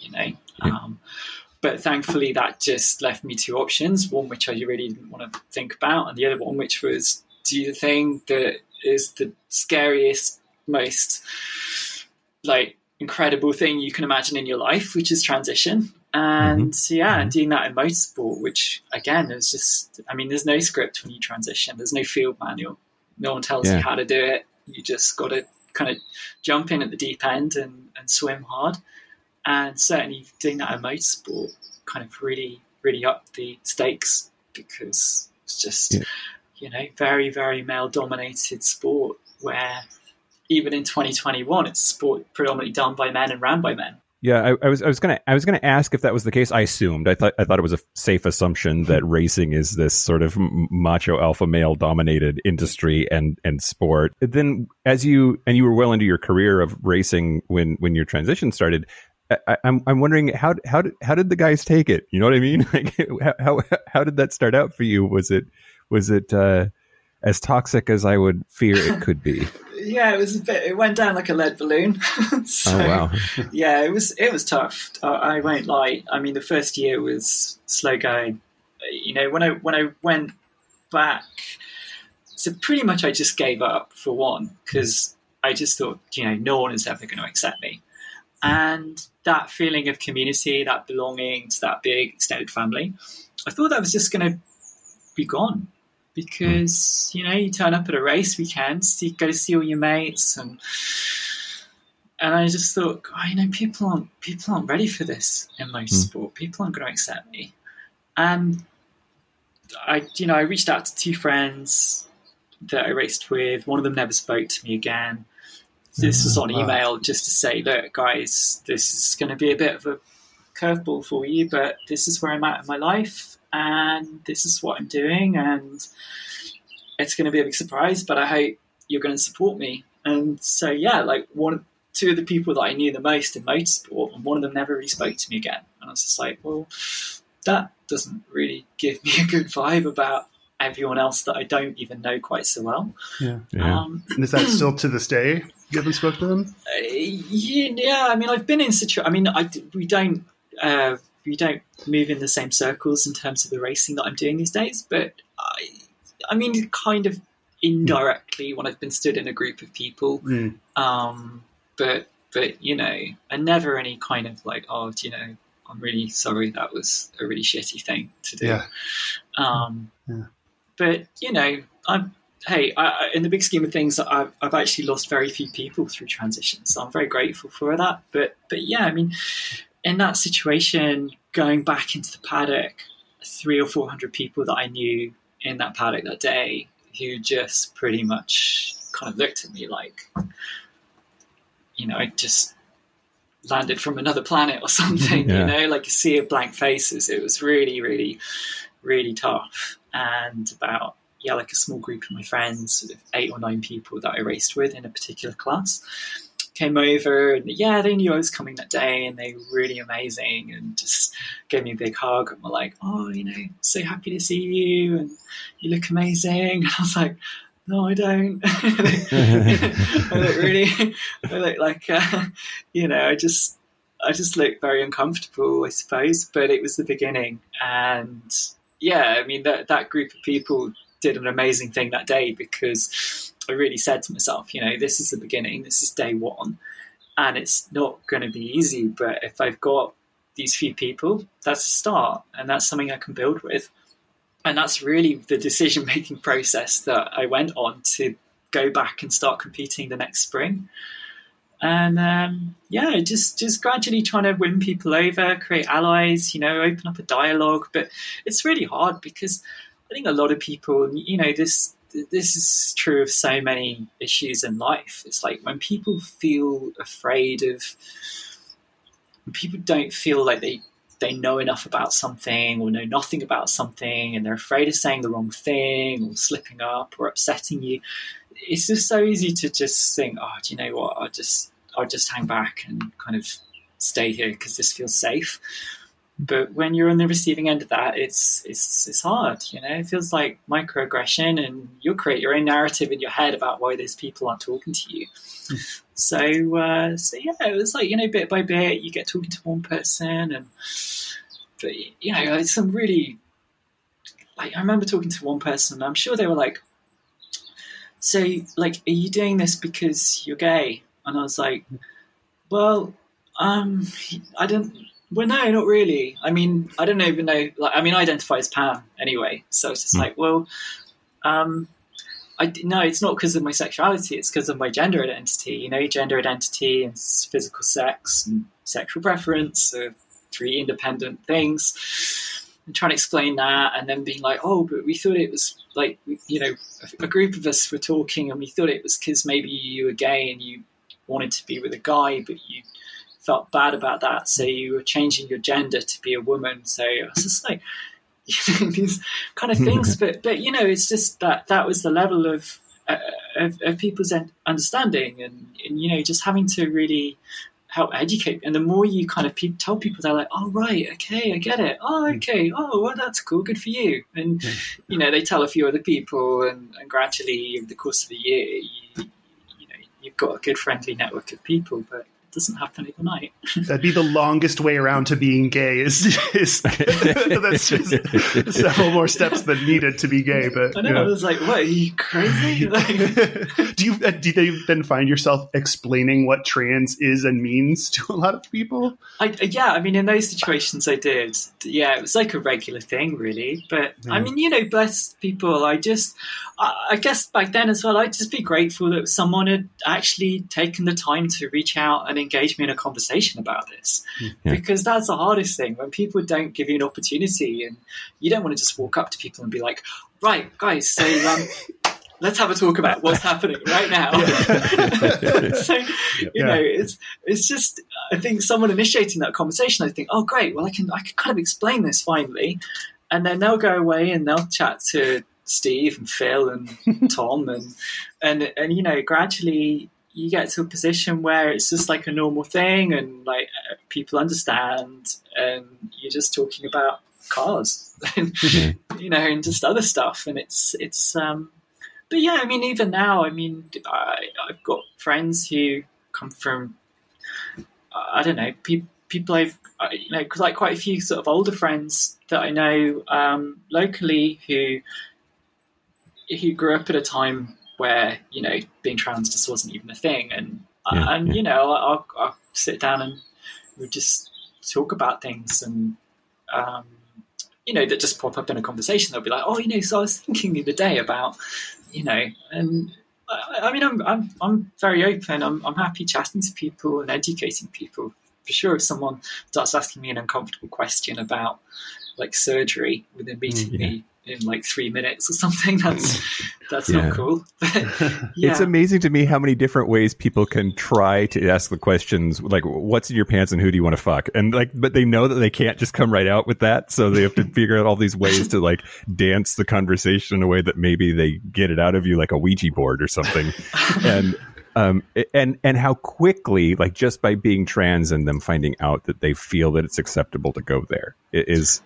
But thankfully that just left me two options, one which I really didn't want to think about, and the other one which was do the thing that is the scariest, most incredible thing you can imagine in your life, which is transition. And and doing that in motorsport, which again is just, there's no script when you transition. There's no field manual. No one tells you how to do it. You just got to kind of jump in at the deep end and swim hard. And certainly doing that in motorsport kind of really, really upped the stakes, because it's just, very, very male-dominated sport, where even in 2021, it's a sport predominantly done by men and ran by men. Yeah, I was gonna ask if that was the case. I assumed. I thought it was a safe assumption that racing is this sort of macho alpha male dominated industry and sport. Then, as you were well into your career of racing when your transition started, I'm wondering how did the guys take it? You know what I mean? Like, how did that start out for you? Was it as toxic as I would fear it could be? Yeah, it went down like a lead balloon. So, oh, wow. Yeah, it was tough. I won't lie. I mean, the first year was slow going. When I went back, so pretty much I just gave up, for one, because I just thought, no one is ever going to accept me. And that feeling of community, that belonging to that big extended family, I thought that was just going to be gone. Because, you turn up at a race weekend, you go to see all your mates, and I just thought, people aren't ready for this in motorsport. People aren't going to accept me. And I reached out to 2 friends that I raced with. One of them never spoke to me again. This was on email, just to say, look, guys, this is going to be a bit of a curveball for you, but this is where I'm at in my life, and this is what I'm doing, and it's going to be a big surprise, but I hope you're going to support me. And so, yeah, like 2 of the people that I knew the most in motorsport, and one of them never really spoke to me again. And I was just like, well, that doesn't really give me a good vibe about everyone else that I don't even know quite so well. Yeah. And is that still to this day? You haven't spoken to them? Yeah. I mean, I've been in we don't move in the same circles in terms of the racing that I'm doing these days, but I mean, kind of indirectly when I've been stood in a group of people. But and never any kind of like, oh, I'm really sorry, that was a really shitty thing to do. Yeah. But in the big scheme of things, I've actually lost very few people through transition, so I'm very grateful for that. But yeah, I mean, in that situation, going back into the paddock, 300 or 400 people that I knew in that paddock that day, who just pretty much kind of looked at me like, I just landed from another planet or something. Like a sea of blank faces. It was really, really, really tough. And about like a small group of my friends, sort of 8 or 9 people that I raced with in a particular class, came over, and they knew I was coming that day, and they were really amazing, and just gave me a big hug, and were like, oh, so happy to see you, and you look amazing. And I was like, no, I don't. I look like I just look very uncomfortable, I suppose. But it was the beginning, and I mean that group of people did an amazing thing that day, because I really said to myself, this is the beginning, this is day one, and it's not going to be easy, but if I've got these few people, that's a start, and that's something I can build with. And that's really the decision-making process that I went on to go back and start competing the next spring. And just gradually trying to win people over, create allies, open up a dialogue. But it's really hard, because I think a lot of people, this is true of so many issues in life. It's like when people feel afraid of, when people don't feel like they know enough about something or know nothing about something, and they're afraid of saying the wrong thing or slipping up or upsetting you. It's just so easy to just think, oh, do you know what? I'll just hang back and kind of stay here because this feels safe. But when you're on the receiving end of that, it's hard. It feels like microaggression, and you'll create your own narrative in your head about why those people aren't talking to you. So it was like, bit by bit, you get talking to one person, but it's some really, like, I remember talking to one person, and I'm sure they were like, so, like, are you doing this because you're gay? And I was like, well, well, no, not really. I mean, I don't even know. Like, I mean, I identify as pan anyway, so it's just like, well, No, it's not because of my sexuality. It's because of my gender identity. Gender identity and physical sex and sexual preference are 3 independent things. And trying to explain that, and then being like, oh, but we thought it was like, a group of us were talking, and we thought it was because maybe you were gay and you wanted to be with a guy, but you felt bad about that, so you were changing your gender to be a woman. So I was just like, these kind of things, but it's just that was the level of people's understanding, and just having to really help educate. And the more you kind of tell people, they're like, oh, right, okay, I get it. Oh, okay. Oh, well, that's cool. Good for you. And, they tell a few other people, and gradually over the course of a year, you've got a good friendly network of people, but it doesn't happen overnight. That'd be the longest way around to being gay is that's just several more steps than needed to be gay. But I know, I was like, what, are you crazy? Do you then find yourself explaining what trans is and means to a lot of people? In those situations I did. Yeah, it was like a regular thing, really. But bless people. I guess back then as well, I'd just be grateful that someone had actually taken the time to reach out and engage me in a conversation about this, because that's the hardest thing, when people don't give you an opportunity, and you don't want to just walk up to people and be like, right, guys, so let's have a talk about what's happening right now. So, it's just, I think someone initiating that conversation, I think, oh, great, well, I can kind of explain this finally, and then they'll go away and they'll chat to Steve and Phil and Tom, and gradually you get to a position where it's just like a normal thing, and like people understand, and you're just talking about cars, and, and just other stuff. And it's but yeah, even now, I've got friends who come from, I don't know, people I've, like quite a few sort of older friends that I know locally who grew up at a time where, being trans just wasn't even a thing. And I'll sit down and we'll just talk about things, and, that just pop up in a conversation. They'll be like, oh, so I was thinking the other day about, and I'm very open. I'm happy chatting to people and educating people. For sure, if someone starts asking me an uncomfortable question about like surgery within meeting me in like 3 minutes or something, that's not cool. But, It's amazing to me how many different ways people can try to ask the questions, like, what's in your pants and who do you want to fuck? And but they know that they can't just come right out with that, so they have to figure out all these ways to like dance the conversation in a way that maybe they get it out of you, like a Ouija board or something. And how quickly, like, just by being trans and them finding out that they feel that it's acceptable to go there is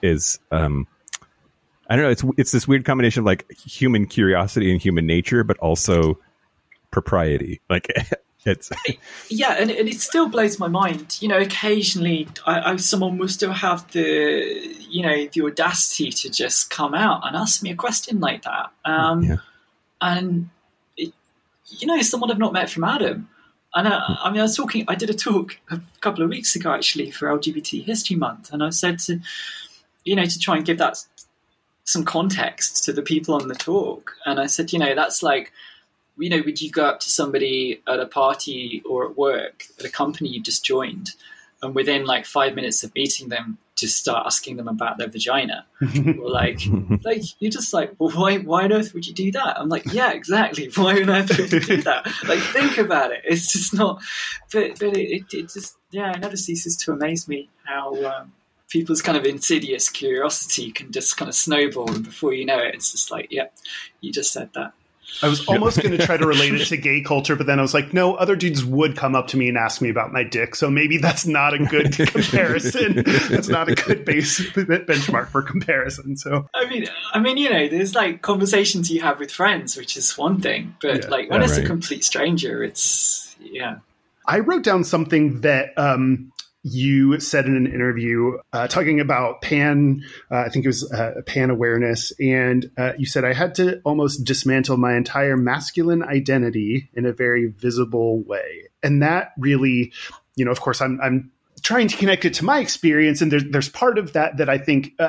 I don't know. It's this weird combination of like human curiosity and human nature, but also propriety. Like it's and it still blows my mind. Occasionally, someone will still have the audacity to just come out and ask me a question like that. And someone I've not met from Adam. And I did a talk a couple of weeks ago actually for LGBT History Month, and I said to try and give that some context to the people on the talk. And I said, that's like, would you go up to somebody at a party or at work at a company you just joined, and within like 5 minutes of meeting them, just start asking them about their vagina? Or like you're just like, well, why on earth would you do that? I'm like, yeah, exactly. Why on earth would you do that? Like, think about it. It's just not, but it just, it never ceases to amaze me how, people's kind of insidious curiosity can just kind of snowball, and before you know it, it's just like, yeah, you just said that. I was almost going to try to relate it to gay culture, but then I was like, no, other dudes would come up to me and ask me about my dick, so maybe that's not a good comparison. That's not a good benchmark for comparison. So I mean, there's like conversations you have with friends, which is one thing, but when it's a complete stranger, it's I wrote down something that you said in an interview talking about pan, I think it was pan awareness. And you said, I had to almost dismantle my entire masculine identity in a very visible way. And that really, of course, I'm trying to connect it to my experience. And there's part of that I think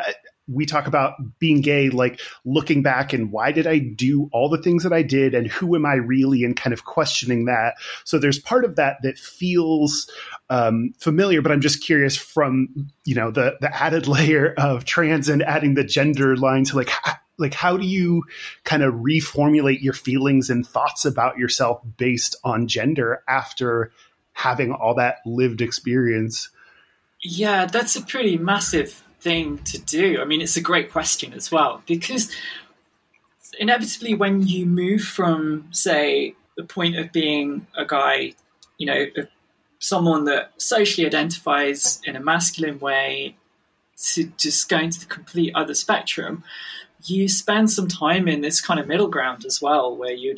we talk about being gay, like looking back and why did I do all the things that I did and who am I really, and kind of questioning that. So there's part of that that feels familiar, but I'm just curious from, the added layer of trans and adding the gender line to like how do you kind of reformulate your feelings and thoughts about yourself based on gender after having all that lived experience? Yeah, that's a pretty massive thing to do. I mean, it's a great question as well, because inevitably when you move from, say, the point of being a guy, someone that socially identifies in a masculine way, to just going to the complete other spectrum, you spend some time in this kind of middle ground as well, where you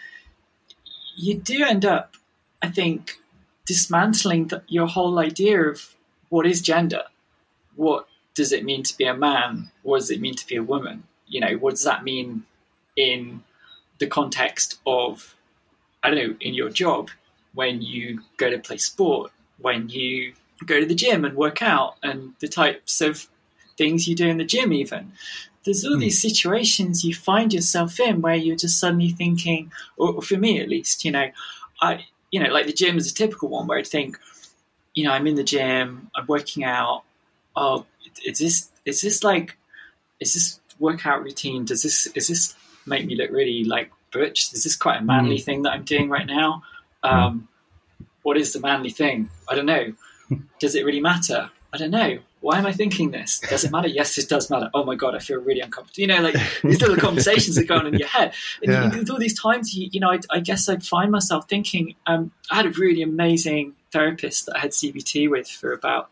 do end up, I think, dismantling your whole idea of what is gender. What does it mean to be a man? What does it mean to be a woman? What does that mean in the context of, I don't know, in your job, when you go to play sport, when you go to the gym and work out, and the types of things you do in the gym even. There's all these situations you find yourself in where you're just suddenly thinking, or for me at least, like the gym is a typical one where I'd think, I'm in the gym, I'm working out. Oh, is this workout routine? Is this make me look really like butch? Is this quite a manly thing that I'm doing right now? What is the manly thing? I don't know. Does it really matter? I don't know. Why am I thinking this? Does it matter? Yes, it does matter. Oh my God, I feel really uncomfortable. These little conversations that go on in your head. And with all these times, I guess I'd find myself thinking, I had a really amazing therapist that I had CBT with for about,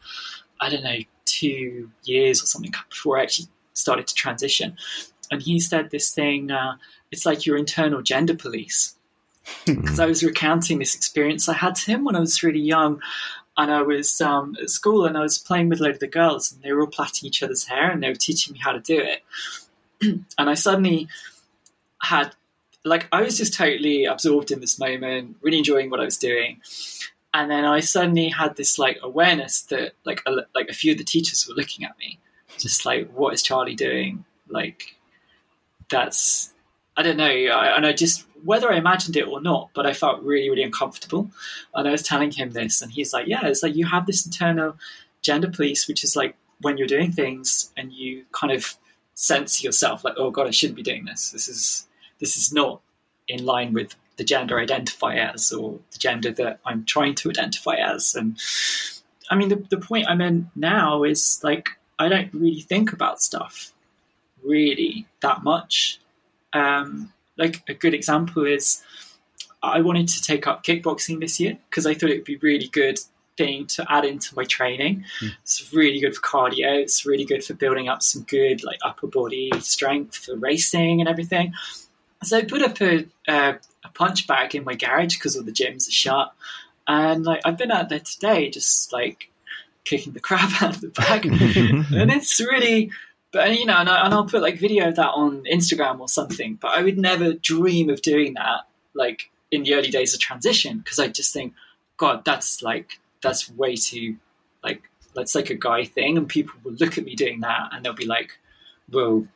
2 years or something before I actually started to transition. And he said this thing, it's like your internal gender police. Because I was recounting this experience I had to him when I was really young. And I was at school and I was playing with a load of the girls and they were all plaiting each other's hair and they were teaching me how to do it. And I suddenly had, I was just totally absorbed in this moment, really enjoying what I was doing. And then I suddenly had this awareness that a few of the teachers were looking at me, just what is Charlie doing? That's, I don't know. And I just, whether I imagined it or not, but I felt really, really uncomfortable. And I was telling him this and he's like, yeah, it's you have this internal gender police, which is when you're doing things and you kind of sense yourself oh God, I shouldn't be doing this. This is not in line with the gender I identify as or the gender that I'm trying to identify as. And I mean, the point I'm in now is I don't really think about stuff really that much. A good example is I wanted to take up kickboxing this year because I thought it would be a really good thing to add into my training. It's really good for cardio. It's really good for building up some good upper body strength for racing and everything. So I put up a punch bag in my garage because all the gyms are shut. And I've been out there today just kicking the crap out of the bag. And it's really... But, and I'll put video of that on Instagram or something, but I would never dream of doing that in the early days of transition because I just think, God, that's way too, that's a guy thing. And people will look at me doing that and they'll be well,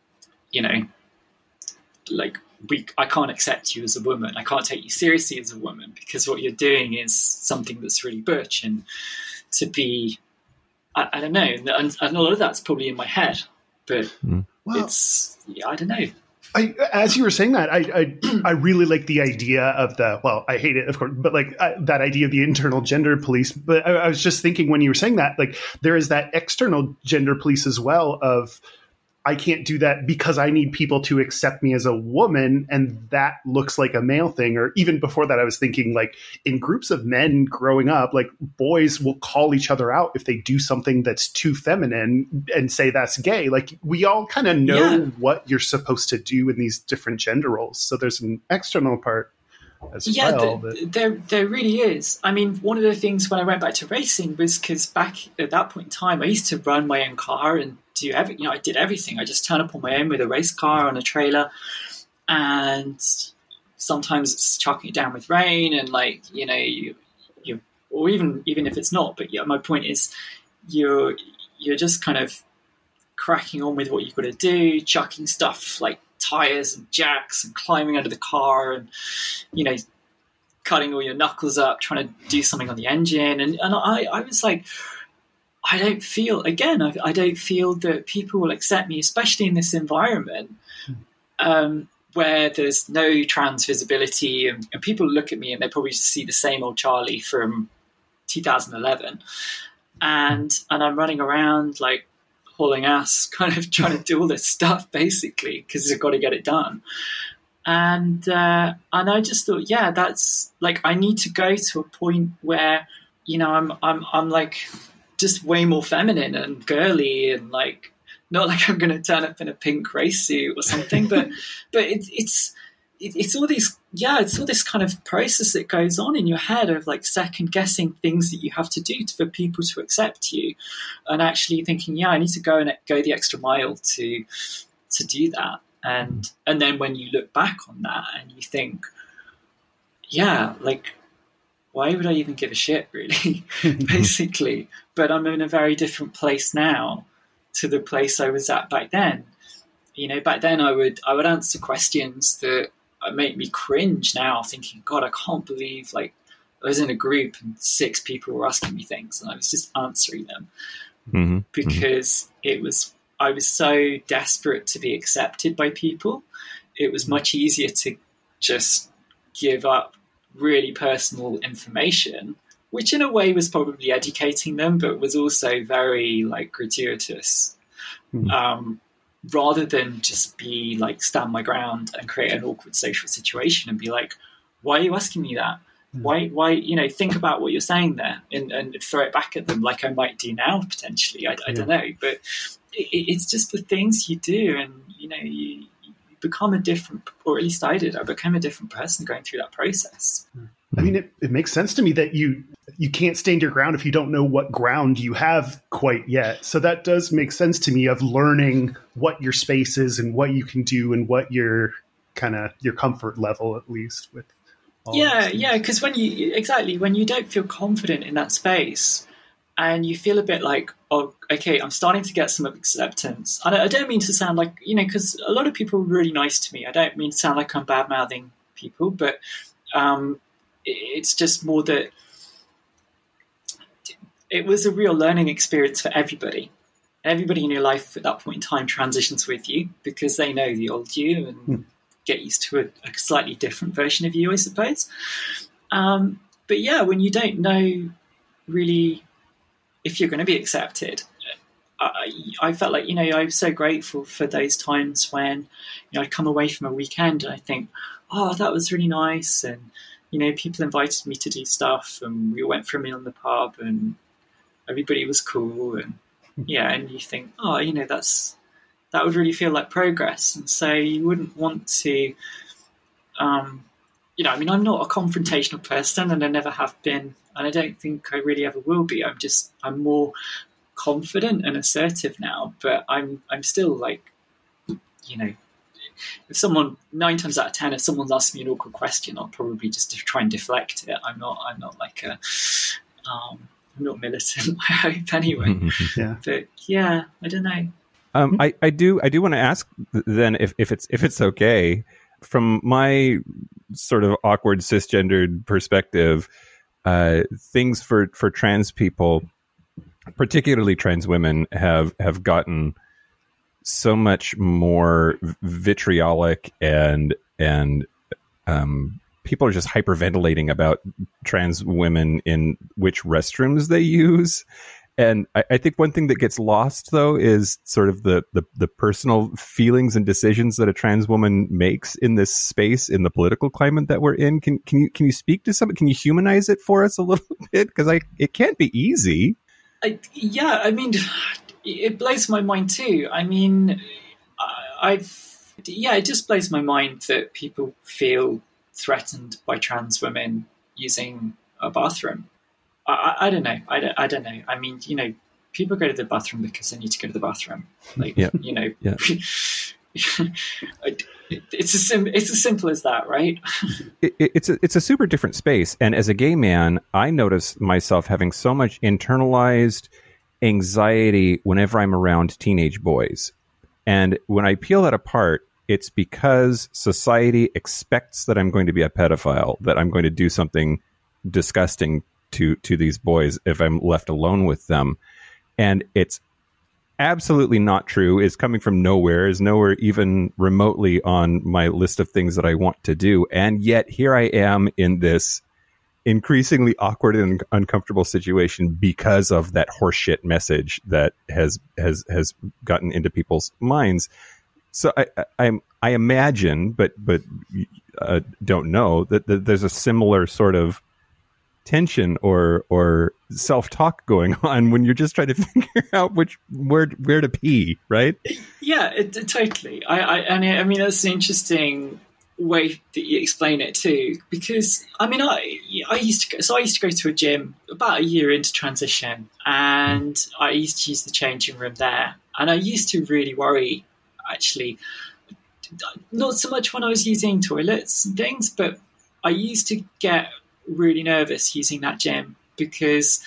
I can't accept you as a woman. I can't take you seriously as a woman because what you're doing is something that's really butch. And to be... I don't know, and a lot of that's probably in my head, but it's I don't know. As you were saying that, I really like the idea of I hate it, of course, but that idea of the internal gender police. But I was just thinking when you were saying that, there is that external gender police as well of I can't do that because I need people to accept me as a woman. And that looks like a male thing. Or even before that, I was thinking in groups of men growing up, boys will call each other out if they do something that's too feminine and say that's gay. We all kind of know what you're supposed to do in these different gender roles. So there's an external part as well. There really is. I mean, one of the things when I went back to racing was because back at that point in time, I used to run my own car and do everything. I did everything. I just turned up on my own with a race car on a trailer, and sometimes it's chucking it down with rain, and you or even if it's not. But my point is, you're just kind of cracking on with what you've got to do, chucking stuff like tires and jacks and climbing under the car and, you know, cutting all your knuckles up, trying to do something on the engine. And I was like, I don't feel that people will accept me, especially in this environment where there's no trans visibility, and people look at me and they probably just see the same old Charlie from 2011. And I'm running around like hauling ass, kind of trying to do all this stuff basically because I've got to get it done. And I just thought, yeah, that's like, I need to go to a point where, you know, I'm like just way more feminine and girly, and like, not like I'm going to turn up in a pink race suit or something, but it's all these, it's all this kind of process that goes on in your head of like second guessing things that you have to do for people to accept you, and actually thinking, I need to go the extra mile to do that. And then when you look back on that and you think, like, why would I even give a shit, really? Basically. But I'm in a very different place now to the place I was at back then. You know, back then I would answer questions that make me cringe now, thinking, God, I can't believe, like, I was in a group and 6 people were asking me things and I was just answering them because I was so desperate to be accepted by people. It was much easier to just give up really personal information, which in a way was probably educating them, but was also very like gratuitous, rather than just be like stand my ground and create an awkward social situation and be like, why are you asking me that? Why, you know, think about what you're saying there and throw it back at them like I might do now, potentially. I don't know, but it's just the things you do, and, you know, you become a different, or at least I did. I became a different person going through that process. I mean, it makes sense to me that you can't stand your ground if you don't know what ground you have quite yet. So that does make sense to me, of learning what your space is and what you can do and what your kind of your comfort level, at least, with. Because when you don't feel confident in that space and you feel a bit like, oh, okay, I'm starting to get some acceptance. And I don't mean to sound like, you know, because a lot of people are really nice to me. I don't mean to sound like I'm bad-mouthing people, but it's just more that it was a real learning experience for everybody. Everybody in your life at that point in time transitions with you because they know the old you and get used to a slightly different version of you, I suppose. But yeah, when you don't know really if you're going to be accepted, I felt like, you know, I was so grateful for those times when, you know, I'd come away from a weekend and I think, oh, that was really nice. And, you know, people invited me to do stuff and we went for a meal in the pub and everybody was cool. And yeah, and you think, oh, you know, that would really feel like progress. And so you wouldn't want to, you know, I mean, I'm not a confrontational person and I never have been, and I don't think I really ever will be. I'm more confident and assertive now, but I'm still like, you know, if someone 9 times out of 10, if someone's asking me an awkward question, I'll probably just try and deflect it. I'm not like I'm not militant, I hope, anyway. But yeah, I don't know. I do want to ask then if it's okay, from my sort of awkward cisgendered perspective, things for trans people, particularly trans women, have gotten so much more vitriolic and people are just hyperventilating about trans women in which restrooms they use. And I think one thing that gets lost, though, is sort of the personal feelings and decisions that a trans woman makes in this space, in the political climate that we're in. Can you speak to something? Can you humanize it for us a little bit? Because it can't be easy. I mean, it blows my mind too. I mean, it just blows my mind that people feel threatened by trans women using a bathroom. I don't know. I don't know. I mean, you know, people go to the bathroom because they need to go to the bathroom. Like, you know, it's as simple as that, right? It's a super different space. And as a gay man, I notice myself having so much internalized anxiety whenever I'm around teenage boys. And when I peel that apart, it's because society expects that I'm going to be a pedophile, that I'm going to do something disgusting to these boys if I'm left alone with them. And it's absolutely not true. It's coming from nowhere, is nowhere even remotely on my list of things that I want to do. And yet here I am in this increasingly awkward and uncomfortable situation because of that horseshit message that has gotten into people's minds. So I imagine, but don't know that there's a similar sort of tension or self-talk going on when you're just trying to figure out where to pee, right? Yeah, totally. I mean that's an interesting way that you explain it too, because I mean I used to go to a gym about a year into transition, and I used to use the changing room there, and I used to really worry, actually, not so much when I was using toilets and things, but I used to get really nervous using that gym because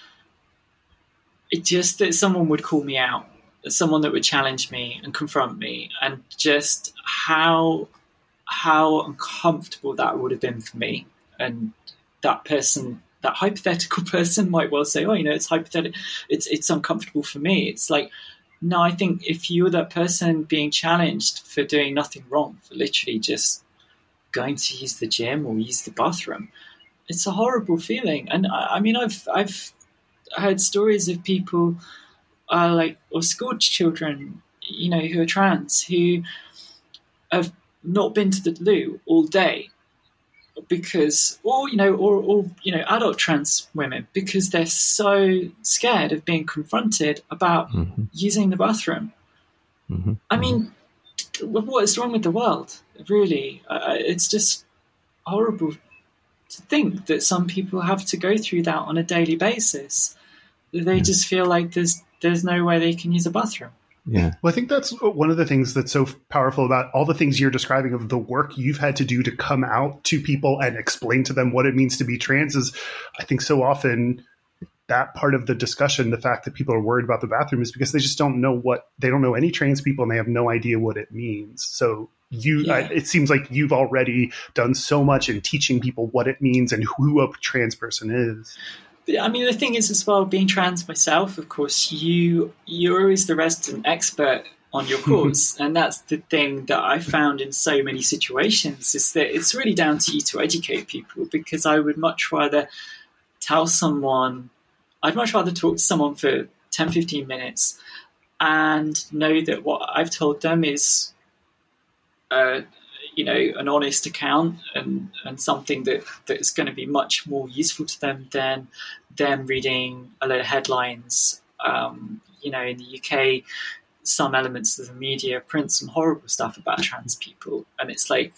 it just that someone would call me out, someone that would challenge me and confront me, and just how uncomfortable that would have been for me. And that person, that hypothetical person, might well say, "Oh, it's hypothetical. It's uncomfortable for me." It's like, no, I think if you're that person being challenged for doing nothing wrong, for literally just going to use the gym or use the bathroom, it's a horrible feeling. And I mean, I've heard stories of people, or school children, who are trans, who have not been to the loo all day because, or adult trans women, because they're so scared of being confronted about using the bathroom. Mm-hmm. I mean, what is wrong with the world? Really, it's just horrible to think that some people have to go through that on a daily basis. They just feel like there's no way they can use a bathroom. Yeah. Well, I think that's one of the things that's so powerful about all the things you're describing of the work you've had to do to come out to people and explain to them what it means to be trans is, I think so often that part of the discussion, the fact that people are worried about the bathroom, is because they just don't know they don't know any trans people and they have no idea what it means. So it seems like you've already done so much in teaching people what it means and who a trans person is. I mean, the thing is as well, being trans myself, of course, you're always the resident expert on your cause. And that's the thing that I found in so many situations, is that it's really down to you to educate people, because I would much rather talk to someone for 10, 15 minutes and know that what I've told them is an honest account and something that is going to be much more useful to them than them reading a load of headlines. In the UK, some elements of the media print some horrible stuff about trans people. And it's like,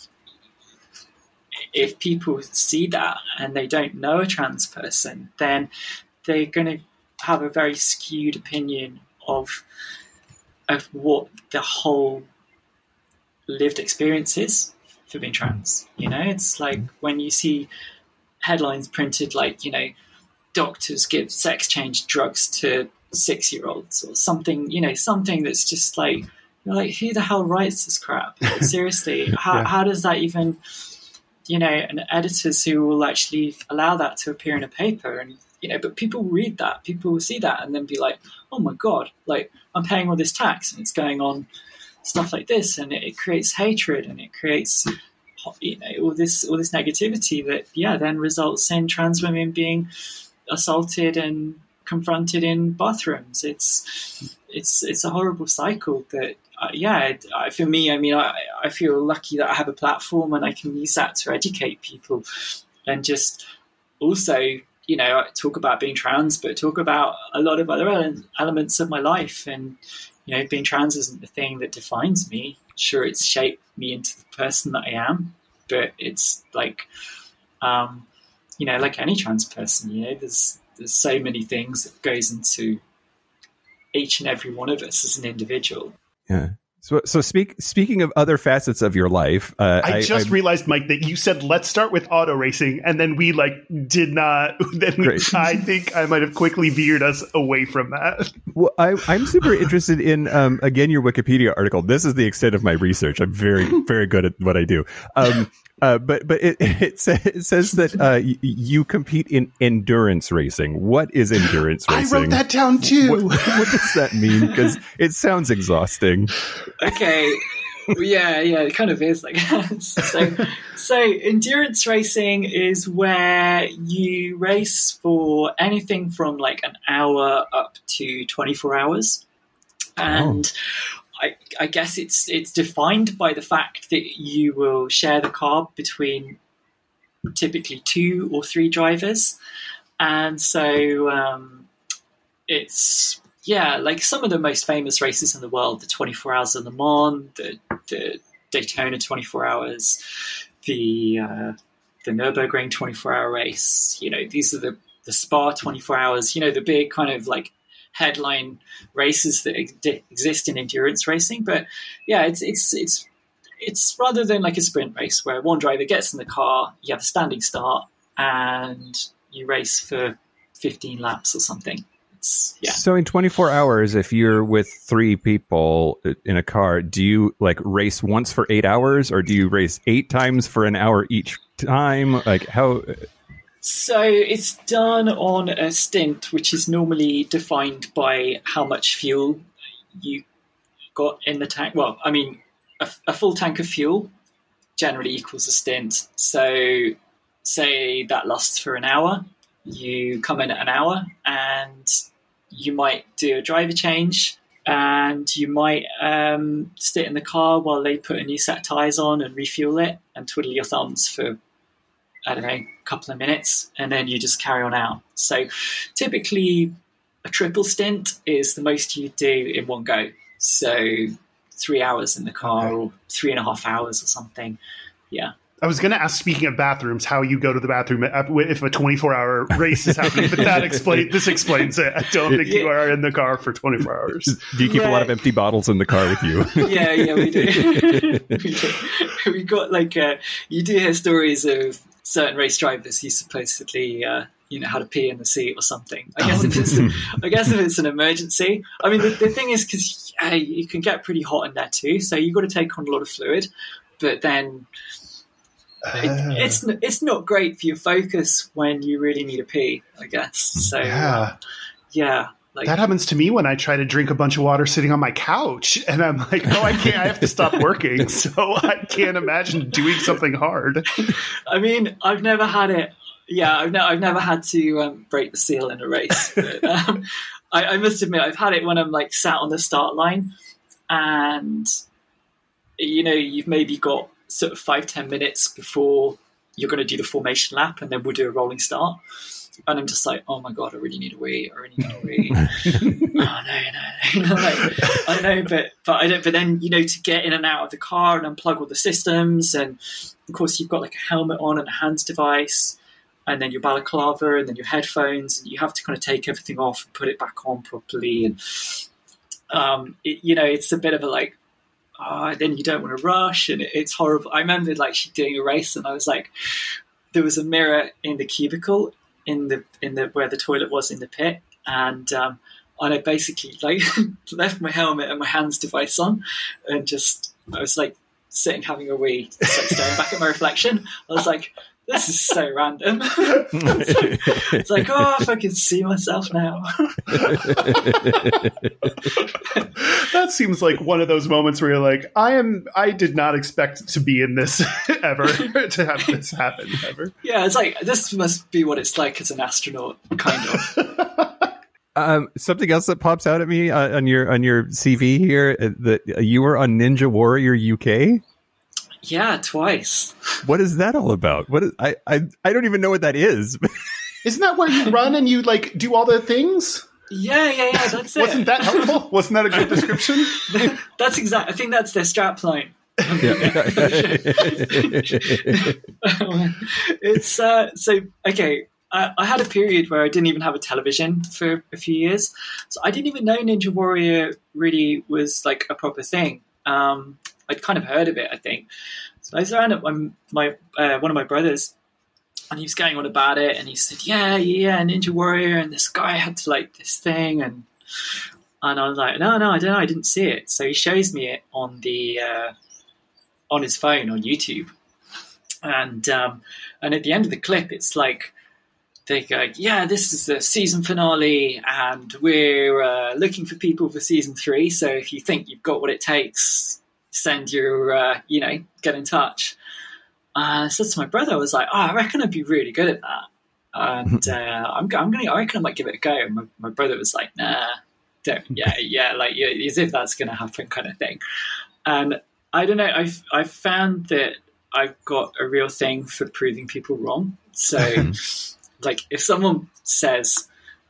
if people see that and they don't know a trans person, then they're going to have a very skewed opinion of what the whole lived experience is for being trans. It's like when you see headlines printed like, doctors give sex change drugs to 6-year-olds or something, something that's just like, you're like, who the hell writes this crap? Seriously, how does that even, and editors who will actually allow that to appear in a paper, and but people read that, people will see that and then be like, oh my God, like I'm paying all this tax and it's going on stuff like this, and it creates hatred and it creates all this negativity that then results in trans women being assaulted and confronted in bathrooms. It's a horrible cycle that for me, I mean, I feel lucky that I have a platform and I can use that to educate people and just also talk about being trans, but talk about a lot of other elements of my life. And being trans isn't the thing that defines me. Sure, it's shaped me into the person that I am, but it's like, like any trans person, there's so many things that goes into each and every one of us as an individual. Yeah. So speaking of other facets of your life, I realized, Mike, that you said let's start with auto racing, and then we did not. I think I might have quickly veered us away from that. Well, I'm super interested in again your Wikipedia article. This is the extent of my research. I'm very very good at what I do. But it says that you compete in endurance racing. What is endurance racing? I wrote that down too. What does that mean? Because it sounds exhausting. Okay. Yeah, it kind of is, I guess. So endurance racing is where you race for anything from like an hour up to 24 hours. And I guess it's defined by the fact that you will share the car between typically 2 or 3 drivers. And so it's, like some of the most famous races in the world, the 24 Hours of Le Mans, the Daytona 24 Hours, the Nürburgring 24-hour race. These are the Spa 24 Hours, the big kind of like headline races that exist in endurance racing. But it's rather than like a sprint race where one driver gets in the car, you have a standing start, and you race for 15 laps or something. So in 24 hours, if you're with 3 people in a car, do you like race once for 8 hours, or do you race 8 times for an hour each time? Like how? So it's done on a stint, which is normally defined by how much fuel you got in the tank. Well, I mean, a full tank of fuel generally equals a stint. So say that lasts for an hour. You come in at an hour and you might do a driver change, and you might sit in the car while they put a new set of tyres on and refuel it and twiddle your thumbs for, I don't know, a couple of minutes, and then you just carry on out. So typically a triple stint is the most you do in one go. So 3 hours in the car or 3.5 hours or something. Yeah. I was going to ask, speaking of bathrooms, how you go to the bathroom if a 24-hour race is happening, but this explains it. I don't think you are in the car for 24 hours. Do you keep a lot of empty bottles in the car with you? Yeah, we do. We got you do hear stories of certain race drivers who supposedly had to pee in the seat or something. I guess if it's an emergency. I mean, the thing is, because you can get pretty hot in there too, so you've got to take on a lot of fluid, but then it's not great for your focus when you really need a pee, I guess. So that happens to me when I try to drink a bunch of water sitting on my couch, and I'm like, I can't. I have to stop working, so I can't imagine doing something hard. I mean, I've never had it. Yeah, I've never had to break the seal in a race. But, I must admit, I've had it when I'm like sat on the start line, and you've maybe got sort of 5-10 minutes before you're going to do the formation lap, and then we'll do a rolling start. And I'm just like, oh my God, I really need a wee. Oh no. I know, but then, to get in and out of the car and unplug all the systems. And of course you've got like a helmet on and a hands device, and then your balaclava, and then your headphones, and you have to kind of take everything off and put it back on properly. And, it's a bit of a then you don't want to rush, and it's horrible. I remember doing a race, and I was like, there was a mirror in the cubicle in the where the toilet was in the pit, and I basically left my helmet and my hands device on, and I was sitting having a wee, just staring back at my reflection. I was like, this is so random. It's like, if I can see myself now. That seems like one of those moments where you're like, I did not expect to be in this ever, to have this happen ever. Yeah, it's like, this must be what it's like as an astronaut, kind of. Something else that pops out at me on your CV here, that you were on Ninja Warrior UK. Yeah, twice. What is that all about? I don't even know what that is. Isn't that where you run and you do all the things? Yeah, that's it. Wasn't that helpful? Wasn't that a good description? That's exact. I think that's their strap line. It's okay. I had a period where I didn't even have a television for a few years, so I didn't even know Ninja Warrior really was a proper thing. I'd kind of heard of it, I think. So I was around at my one of my brothers, and he was going on about it, and he said, yeah, Ninja Warrior, and this guy had to like this thing, and I was like, no, I don't know, I didn't see it. So he shows me it on the on his phone on YouTube, and at the end of the clip, it's like they go, yeah, this is the season finale, and we're looking for people for season 3. So if you think you've got what it takes, send your, get in touch. I said to my brother, I was like, I reckon I'd be really good at that. And I reckon I might give it a go. And my brother was like, nah, don't, like as if that's going to happen kind of thing. And I don't know, I've found that I've got a real thing for proving people wrong. So like if someone says,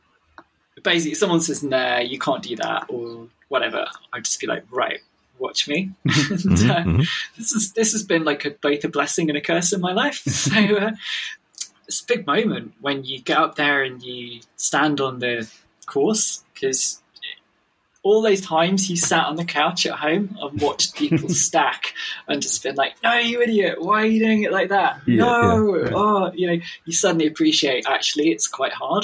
nah, you can't do that or whatever, I'd just be like, right, watch me. And, this has been like both a blessing and a curse in my life. So it's a big moment when you get up there and you stand on the course, because all those times you sat on the couch at home and watched people stack and just been like, no, you idiot, why are you doing it like that? You suddenly appreciate actually it's quite hard.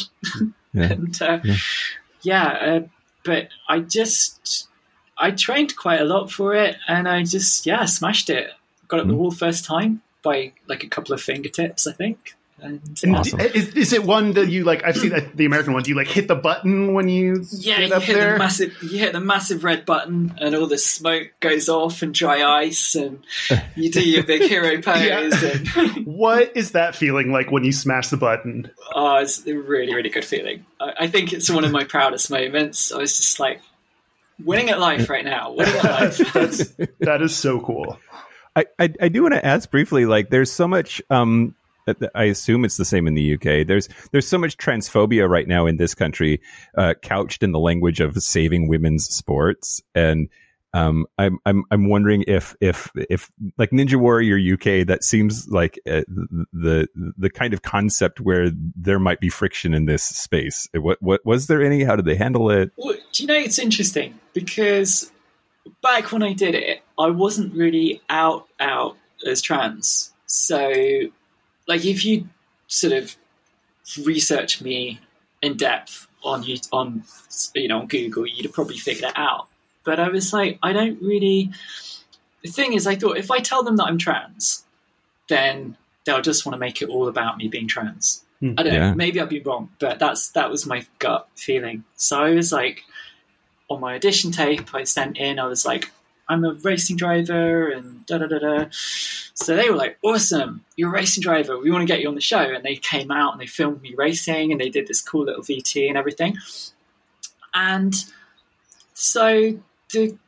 But I trained quite a lot for it, and I just smashed it. Got up the wall first time by like a couple of fingertips, I think. And awesome. Is it one that you like? I've seen the American one. Do you like hit the button when you get up there? You hit the massive red button, and all the smoke goes off and dry ice, and you do your big hero pose. And what is that feeling like when you smash the button? Oh, it's a really, really good feeling. I think it's one of my proudest moments. I was just like, winning at life right now. Winning at life. That is so cool. I do want to ask briefly, like there's so much, I assume it's the same in the UK. There's so much transphobia right now in this country, couched in the language of saving women's sports. And I'm wondering if like Ninja Warrior UK, that seems like the kind of concept where there might be friction in this space. What was there any? How did they handle it? Well, do you know, it's interesting because back when I did it, I wasn't really out as trans. So like if you sort of research me in depth on Google, you'd have probably figured it out. But I was like, I don't really... The thing is, I thought if I tell them that I'm trans, then they'll just want to make it all about me being trans. I don't know, maybe I'd be wrong, but that was my gut feeling. So I was like, on my audition tape I sent in, I was like, I'm a racing driver and da-da-da-da. So they were like, awesome, you're a racing driver, we want to get you on the show. And they came out and they filmed me racing and they did this cool little VT and everything. And so the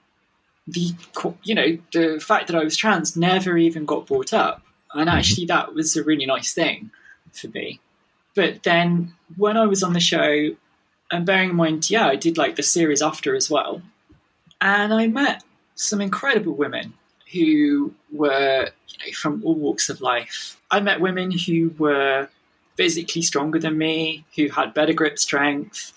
fact that I was trans never even got brought up. And actually that was a really nice thing for me. But then when I was on the show, and bearing in mind, I did like the series after as well. And I met some incredible women who were from all walks of life. I met women who were physically stronger than me, who had better grip strength,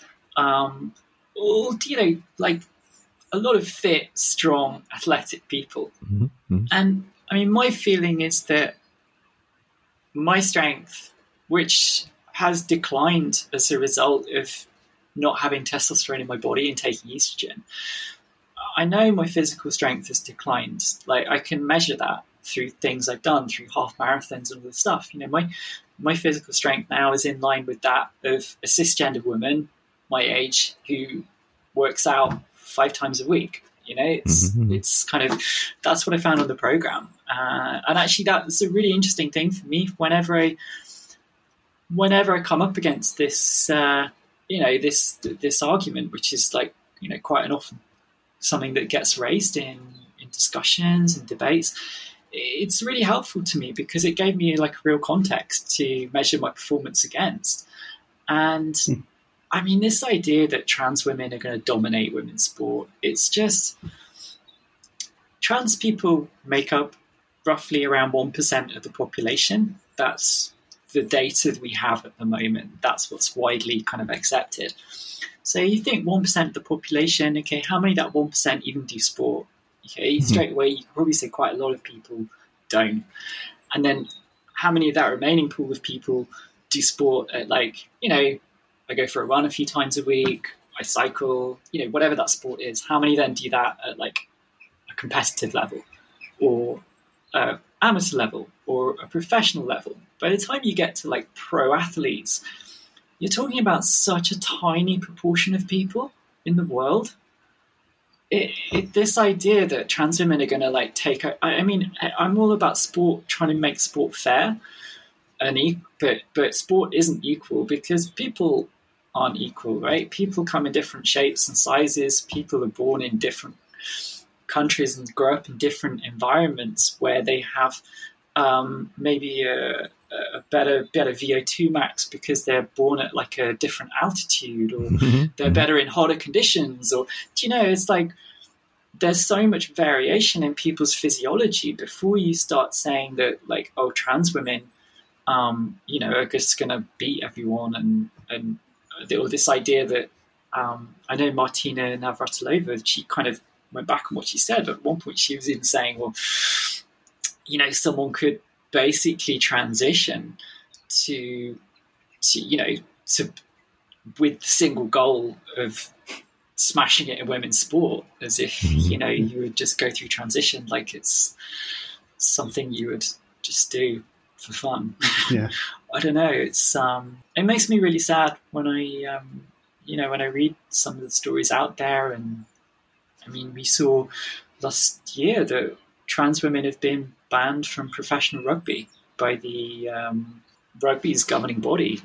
like a lot of fit, strong, athletic people. Mm-hmm. And I mean, my feeling is that my strength, which has declined as a result of not having testosterone in my body and taking estrogen, I know my physical strength has declined. Like I can measure that through things I've done, through half marathons and all this stuff. My physical strength now is in line with that of a cisgender woman my age who works out 5 times a week. It's kind of, that's what I found on the program. And actually that's a really interesting thing for me whenever I come up against this, this argument, which is like, quite an often something that gets raised in discussions and debates. It's really helpful to me because it gave me like a real context to measure my performance against. And I mean, this idea that trans women are going to dominate women's sport, it's just, trans people make up roughly around 1% of the population. That's the data that we have at the moment. That's what's widely kind of accepted. So you think 1% of the population, okay, how many of that 1% even do sport? Okay, straight away you can probably say quite a lot of people don't. And then how many of that remaining pool of people do sport at, like, you know, I go for a run a few times a week, I cycle, you know, whatever that sport is. How many then do that at like a competitive level or amateur level or a professional level? By the time you get to like pro athletes, you're talking about such a tiny proportion of people in the world. This idea that trans women are going to like take, I mean, I'm all about sport, trying to make sport fair, but sport isn't equal because people aren't equal, right? People come in different shapes and sizes. People are born in different countries and grow up in different environments where they have maybe a better VO2 max because they're born at like a different altitude, or they're better in hotter conditions, or, do you know, it's like there's so much variation in people's physiology before you start saying that, like, oh, trans women, you know, are just going to beat everyone, and or this idea that I know Martina Navratilova, she kind of went back on what she said. At one point she was even saying, well, you know, someone could basically transition to you know, to with the single goal of smashing it in women's sport, as if, you know, you would just go through transition like it's something you would just do for fun. Yeah. I don't know. It's it makes me really sad when I you know, when I read some of the stories out there. And I mean, we saw last year that trans women have been banned from professional rugby by the rugby's governing body.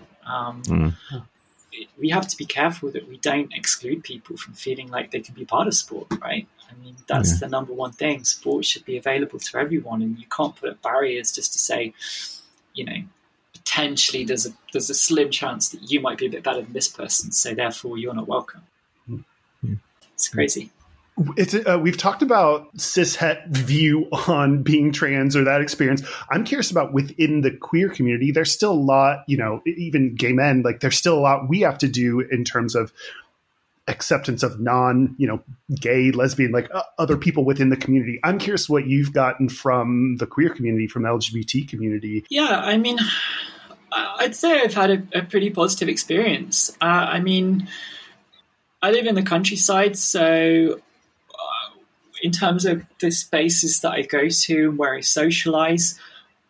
We have to be careful that we don't exclude people from feeling like they can be part of sport, right? I mean, that's the number one thing. Sport should be available to everyone, and you can't put up barriers just to say, you know, potentially there's a slim chance that you might be a bit better than this person, so therefore you're not welcome. It's crazy. We've talked about cishet view on being trans or that experience. I'm curious about within the queer community. There's still a lot, you know, even gay men, like there's still a lot we have to do in terms of acceptance of non, you know, gay, lesbian, like other people within the community. I'm curious what you've gotten from the queer community, from the LGBT community. Yeah, I mean, I'd say I've had a pretty positive experience. I mean, I live in the countryside, so in terms of the spaces that I go to and where I socialize,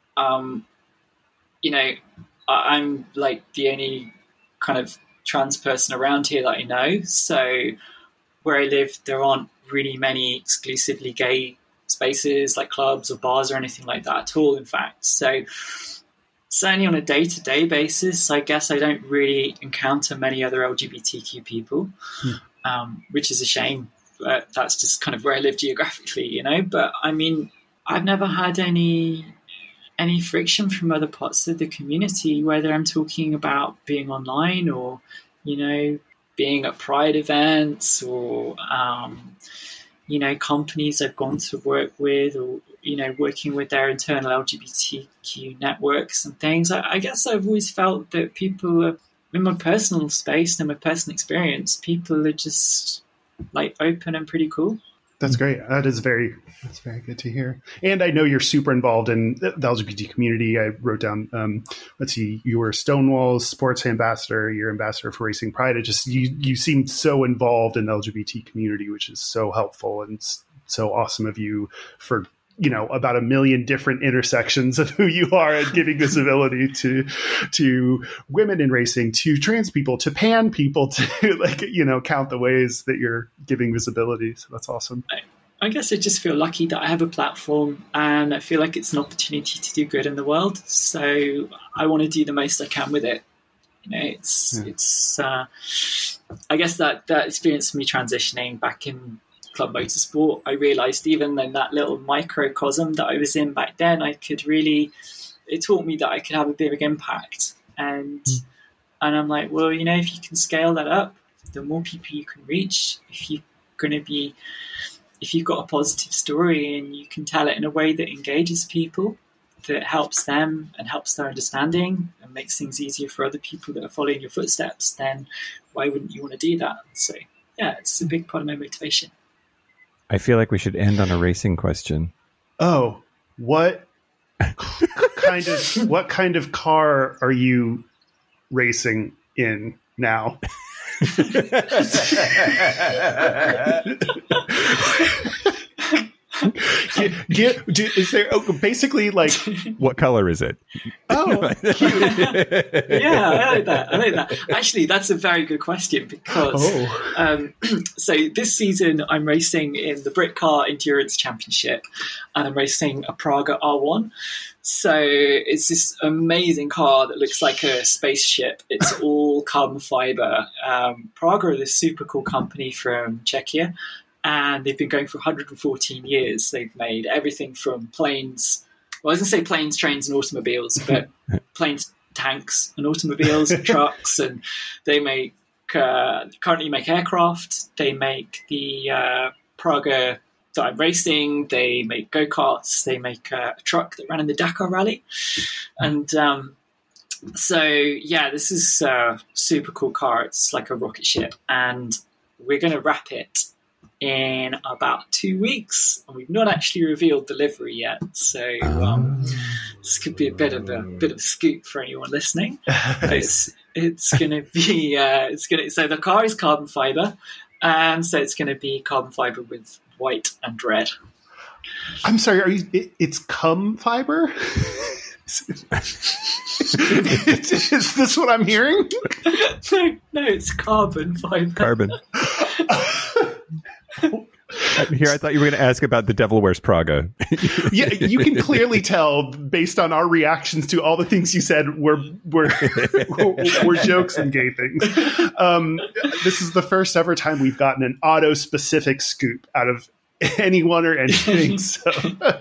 you know, I'm like the only kind of trans person around here that I know. So where I live, there aren't really many exclusively gay spaces like clubs or bars or anything like that at all, in fact. So certainly on a day-to-day basis, I guess I don't really encounter many other LGBTQ people, which is a shame. But that's just kind of where I live geographically, you know. But I mean, I've never had any friction from other parts of the community, whether I'm talking about being online or, you know, being at Pride events or, you know, companies I've gone to work with, or, you know, working with their internal LGBTQ networks and things. I guess I've always felt that people are, in my personal space and my personal experience, people are just like open and pretty cool. That's great. That's very good to hear. And I know you're super involved in the LGBT community. I wrote down, let's see, you were Stonewall's sports ambassador, you're ambassador for Racing Pride. It just, you seem so involved in the LGBT community, which is so helpful and so awesome of you for, you know, about 1 million different intersections of who you are and giving visibility to women in racing, to trans people, to pan people, to, like, you know, count the ways that you're giving visibility. So that's awesome. I guess I just feel lucky that I have a platform, and I feel like it's an opportunity to do good in the world. So I want to do the most I can with it. You know, it's I guess that experience for me transitioning back in club motorsport, I realized even in that little microcosm that I was in back then, it taught me that I could have a big impact. And I'm like, well, you know, if you can scale that up, the more people you can reach, if you've got a positive story and you can tell it in a way that engages people, that helps them and helps their understanding and makes things easier for other people that are following your footsteps, then why wouldn't you want to do that? So yeah, it's a big part of my motivation. I feel like we should end on a racing question. Oh, what kind of car are you racing in now? Is there basically like what color is it? Oh, cute. Yeah, I like that. Actually, that's a very good question because so this season I'm racing in the Brit Car Endurance Championship and I'm racing a Praga R1. So it's this amazing car that looks like a spaceship. It's all carbon fiber. Praga are this super cool company from Czechia. And they've been going for 114 years. They've made everything from planes. Well, I was going to say planes, trains, and automobiles, but planes, tanks, and automobiles, and trucks. And they make currently make aircraft. They make the Praga that I'm racing. They make go-karts. They make a truck that ran in the Dakar Rally. And so, yeah, this is a super cool car. It's like a rocket ship. And we're going to wrap it in about 2 weeks, and we've not actually revealed delivery yet. So this could be a bit of a scoop for anyone listening. It's going to be so the car is carbon fiber, and so it's going to be carbon fiber with white and red. I'm sorry, it's cum fiber? Is this what I'm hearing? No, it's carbon fiber. Carbon. Here, I thought you were going to ask about The Devil Wears Praga. Yeah, you can clearly tell based on our reactions to all the things you said were jokes and gay things. This is the first ever time we've gotten an auto-specific scoop out of anyone or anything. So.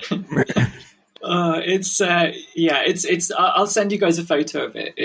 I'll send you guys a photo of it.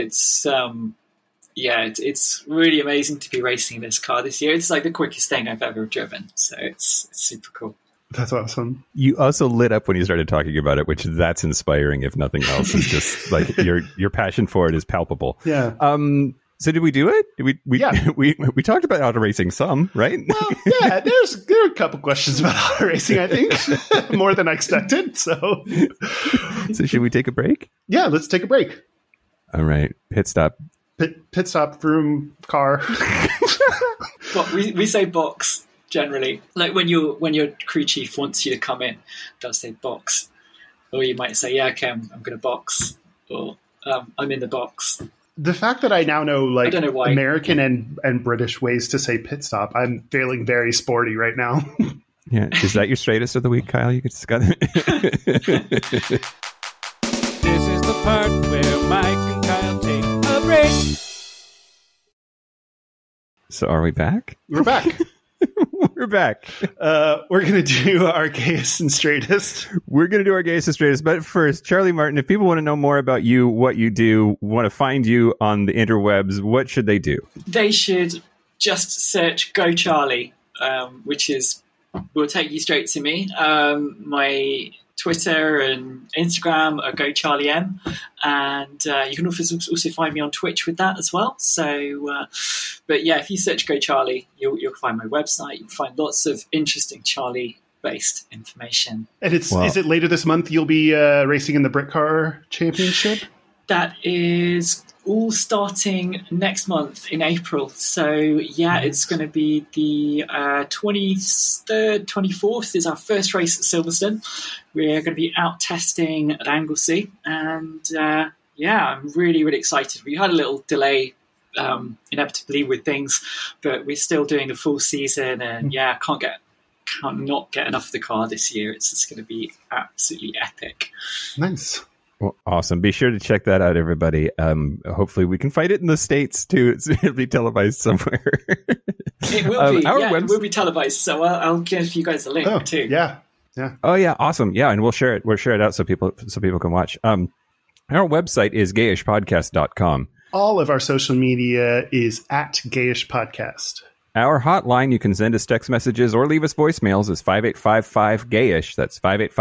It's really amazing to be racing this car this year. It's like the quickest thing I've ever driven, so it's super cool. That's awesome. You also lit up when you started talking about it, which that's inspiring, if nothing else. It's just like your passion for it is palpable. Yeah. So did we do it? Yeah. We talked about auto racing some, right? Well, yeah, there are a couple questions about auto racing, I think. More than I expected. So should we take a break? Yeah, let's take a break. All right. Pit stop. Pit stop, room, car. But we say box generally. Like when your crew chief wants you to come in, they'll say box. Or you might say, yeah, okay, I'm going to box. Or I'm in the box. The fact that I now know I don't know why. American and British ways to say pit stop, I'm feeling very sporty right now. Yeah. Is that your straightest of the week, Kyle? You could discuss it. This is the part where Mike and Kyle take a break. So are we back? We're back. We're back. We're going to do our gayest and straightest. We're going to do our gayest and straightest. But first, Charlie Martin, if people want to know more about you, what you do, want to find you on the interwebs, what should they do? They should just search Go Charlie, which will take you straight to me. My Twitter and Instagram are GoCharlieM, and you can also find me on Twitch with that as well. So, but yeah, if you search Go Charlie, you'll find my website. You'll find lots of interesting Charlie-based information. And is it later this month you'll be racing in the Brit Car Championship? That is all starting next month in April. So yeah, it's going to be the 23rd, 24th is our first race at Silverstone. We're going to be out testing at Anglesey, and I'm really, really excited. We had a little delay inevitably with things, but we're still doing the full season, and can't not get enough of the car this year. It's just going to be absolutely epic. Nice. Well, awesome. Be sure to check that out, everybody. Hopefully we can fight it in the States, too. It'll be televised somewhere. It will be. It will be televised. So I'll give you guys a link, too. Yeah. Oh, yeah. Awesome. Yeah, and we'll share it. We'll share it out so people can watch. Our website is gayishpodcast.com. All of our social media is at Gayish Podcast. Our hotline, you can send us text messages or leave us voicemails, is 5855-GAYISH. That's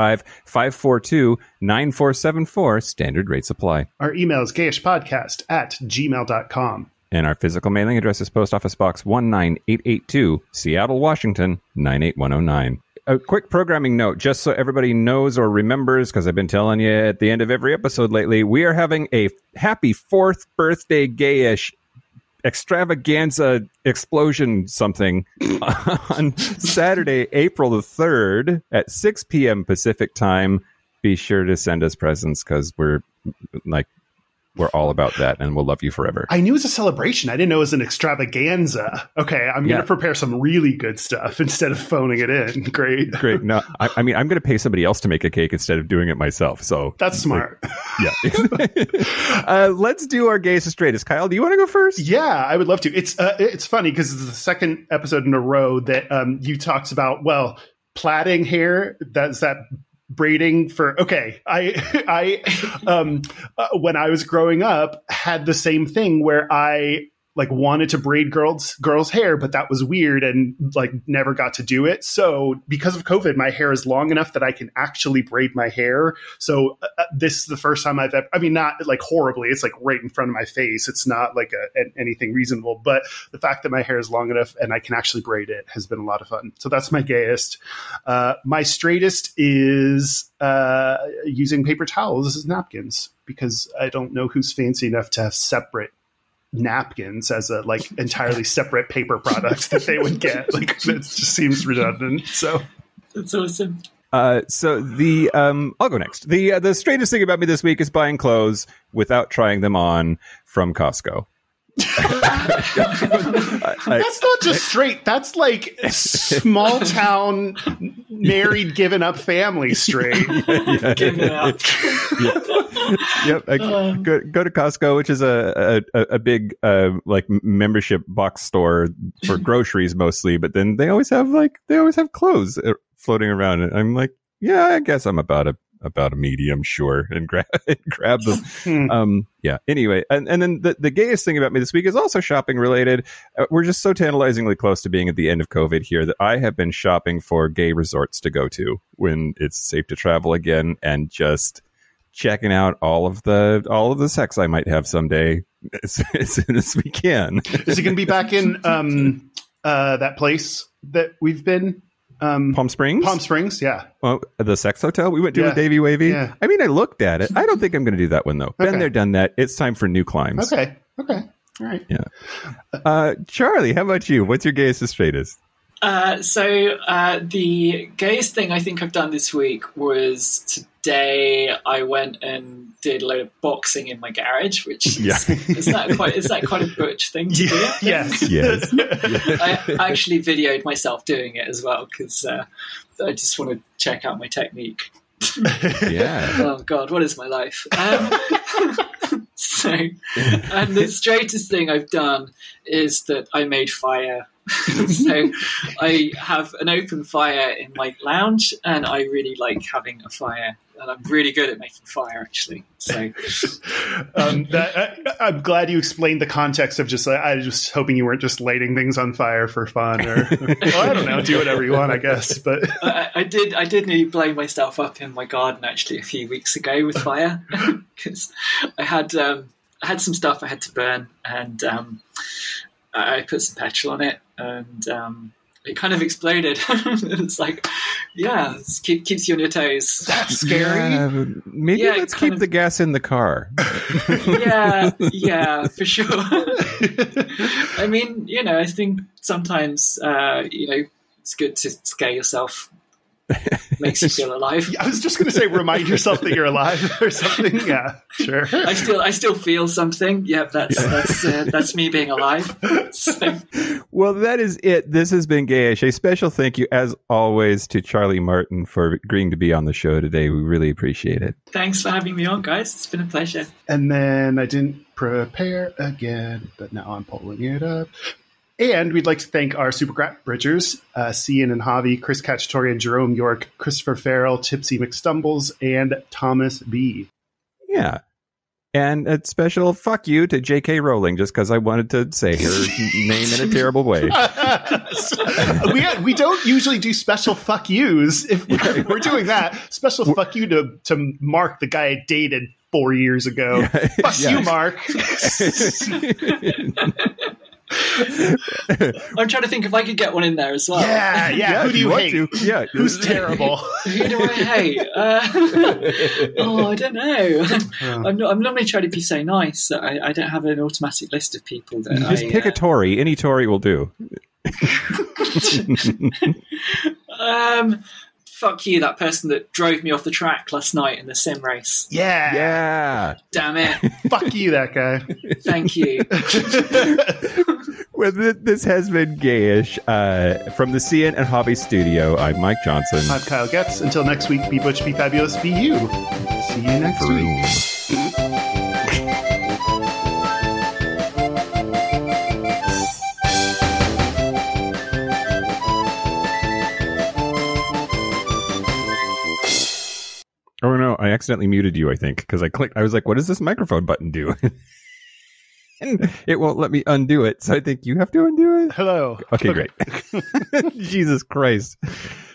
585-542-9474. Standard rate supply. Our email is gayishpodcast@gmail.com. And our physical mailing address is Post Office Box 19882, Seattle, Washington, 98109. A quick programming note, just so everybody knows or remembers, because I've been telling you at the end of every episode lately, we are having a happy 4th birthday gayish extravaganza explosion something on Saturday, April the 3rd at 6 p.m. Pacific time. Be sure to send us presents because we're all about that and we'll love you forever. I knew it was a celebration. I didn't know it was an extravaganza. Okay, I'm going to prepare some really good stuff instead of phoning it in. Great. No, I mean, I'm going to pay somebody else to make a cake instead of doing it myself. So that's smart. Yeah. Let's do our gayest and straightest. Kyle, do you want to go first? Yeah, I would love to. It's funny because it's the second episode in a row that you talked about, well, plaiting hair. That's that braiding for I when I was growing up had the same thing where I wanted to braid girls hair, but that was weird and never got to do it. So because of COVID, my hair is long enough that I can actually braid my hair. So this is the first time I've ever, I mean, not horribly, it's right in front of my face. It's not anything reasonable, but the fact that my hair is long enough and I can actually braid it has been a lot of fun. So that's my gayest. My straightest is using paper towels as napkins, because I don't know who's fancy enough to have separate napkins as a entirely separate paper product that they would get. That just seems redundant. So that's awesome. So I'll go next. The straightest thing about me this week is buying clothes without trying them on from Costco. That's not just straight. That's small town married given up family straight. Giving up. Yep. Go to Costco, which is a big membership box store for groceries mostly, but then they always have clothes floating around, and I'm like, yeah, I guess I'm about a medium, sure, and grab them. Yeah. Anyway, and then the gayest thing about me this week is also shopping related. We're just so tantalizingly close to being at the end of COVID here that I have been shopping for gay resorts to go to when it's safe to travel again, and just checking out all of the sex I might have someday as soon as we can. Is it going to be back in that place that we've been? Palm Springs? Palm Springs, yeah. Well, the sex hotel we went to with Davey Wavy. Yeah. I mean, I looked at it. I don't think I'm going to do that one, though. Been there, done that. It's time for new climbs. Okay. All right. Yeah. Charlie, how about you? What's your gayest and straightest? So the gayest thing I think I've done this week was today I went and did a load of boxing in my garage, which is that quite a butch thing to do? Yes. I actually videoed myself doing it as well because I just want to check out my technique. Yeah. Oh God, what is my life? So, and the straightest thing I've done is that I made fire. So I have an open fire in my lounge, and I really like having a fire, and I'm really good at making fire, actually. So I'm glad you explained the context of I was just hoping you weren't just lighting things on fire for fun, or I don't know, do whatever you want, I guess. But I did nearly blow myself up in my garden actually a few weeks ago with fire because I had some stuff I had to burn, and I put some petrol on it, and it kind of exploded. It's it keeps you on your toes. That's scary. Yeah, maybe let's keep the gas in the car. Yeah, for sure. I mean, I think sometimes, it's good to scare yourself. Makes you feel alive. I was just going to say, remind yourself that you're alive or something. Yeah, sure. I still feel something. Yeah, that's me being alive. So. Well, that is it. This has been Gayish. A special thank you, as always, to Charlie Martin for agreeing to be on the show today. We really appreciate it. Thanks for having me on, guys. It's been a pleasure. And then I didn't prepare again, but now I'm pulling it up. And we'd like to thank our Super Grat Bridgers, Cian and Javi, Chris Cacciatore and Jerome York, Christopher Farrell, Tipsy McStumbles, and Thomas B. Yeah. And a special fuck you to J.K. Rowling, just because I wanted to say her name in a terrible way. We don't usually do special fuck yous. If we're doing that, special fuck you to Mark, the guy I dated 4 years ago. Fuck you, Mark. I'm trying to think if I could get one in there as well. Yeah. Who do you hate? Yeah. Who's terrible? Who do I hate? I don't know. I'm normally trying to be so nice that I don't have an automatic list of people that Just pick a Tory. Any Tory will do. Fuck you, that person that drove me off the track last night in the sim race. Yeah. Damn it. Fuck you, that guy. Thank you. Well, this has been Gayish from the CN and Hobby Studio. I'm Mike Johnson. I'm Kyle Getz. Until next week, be butch, be fabulous, be you. See you next week. Oh no, I accidentally muted you, I think, because I was like, what does this microphone button do? And it won't let me undo it, so I think you have to undo it. Hello. Okay, great. Jesus Christ.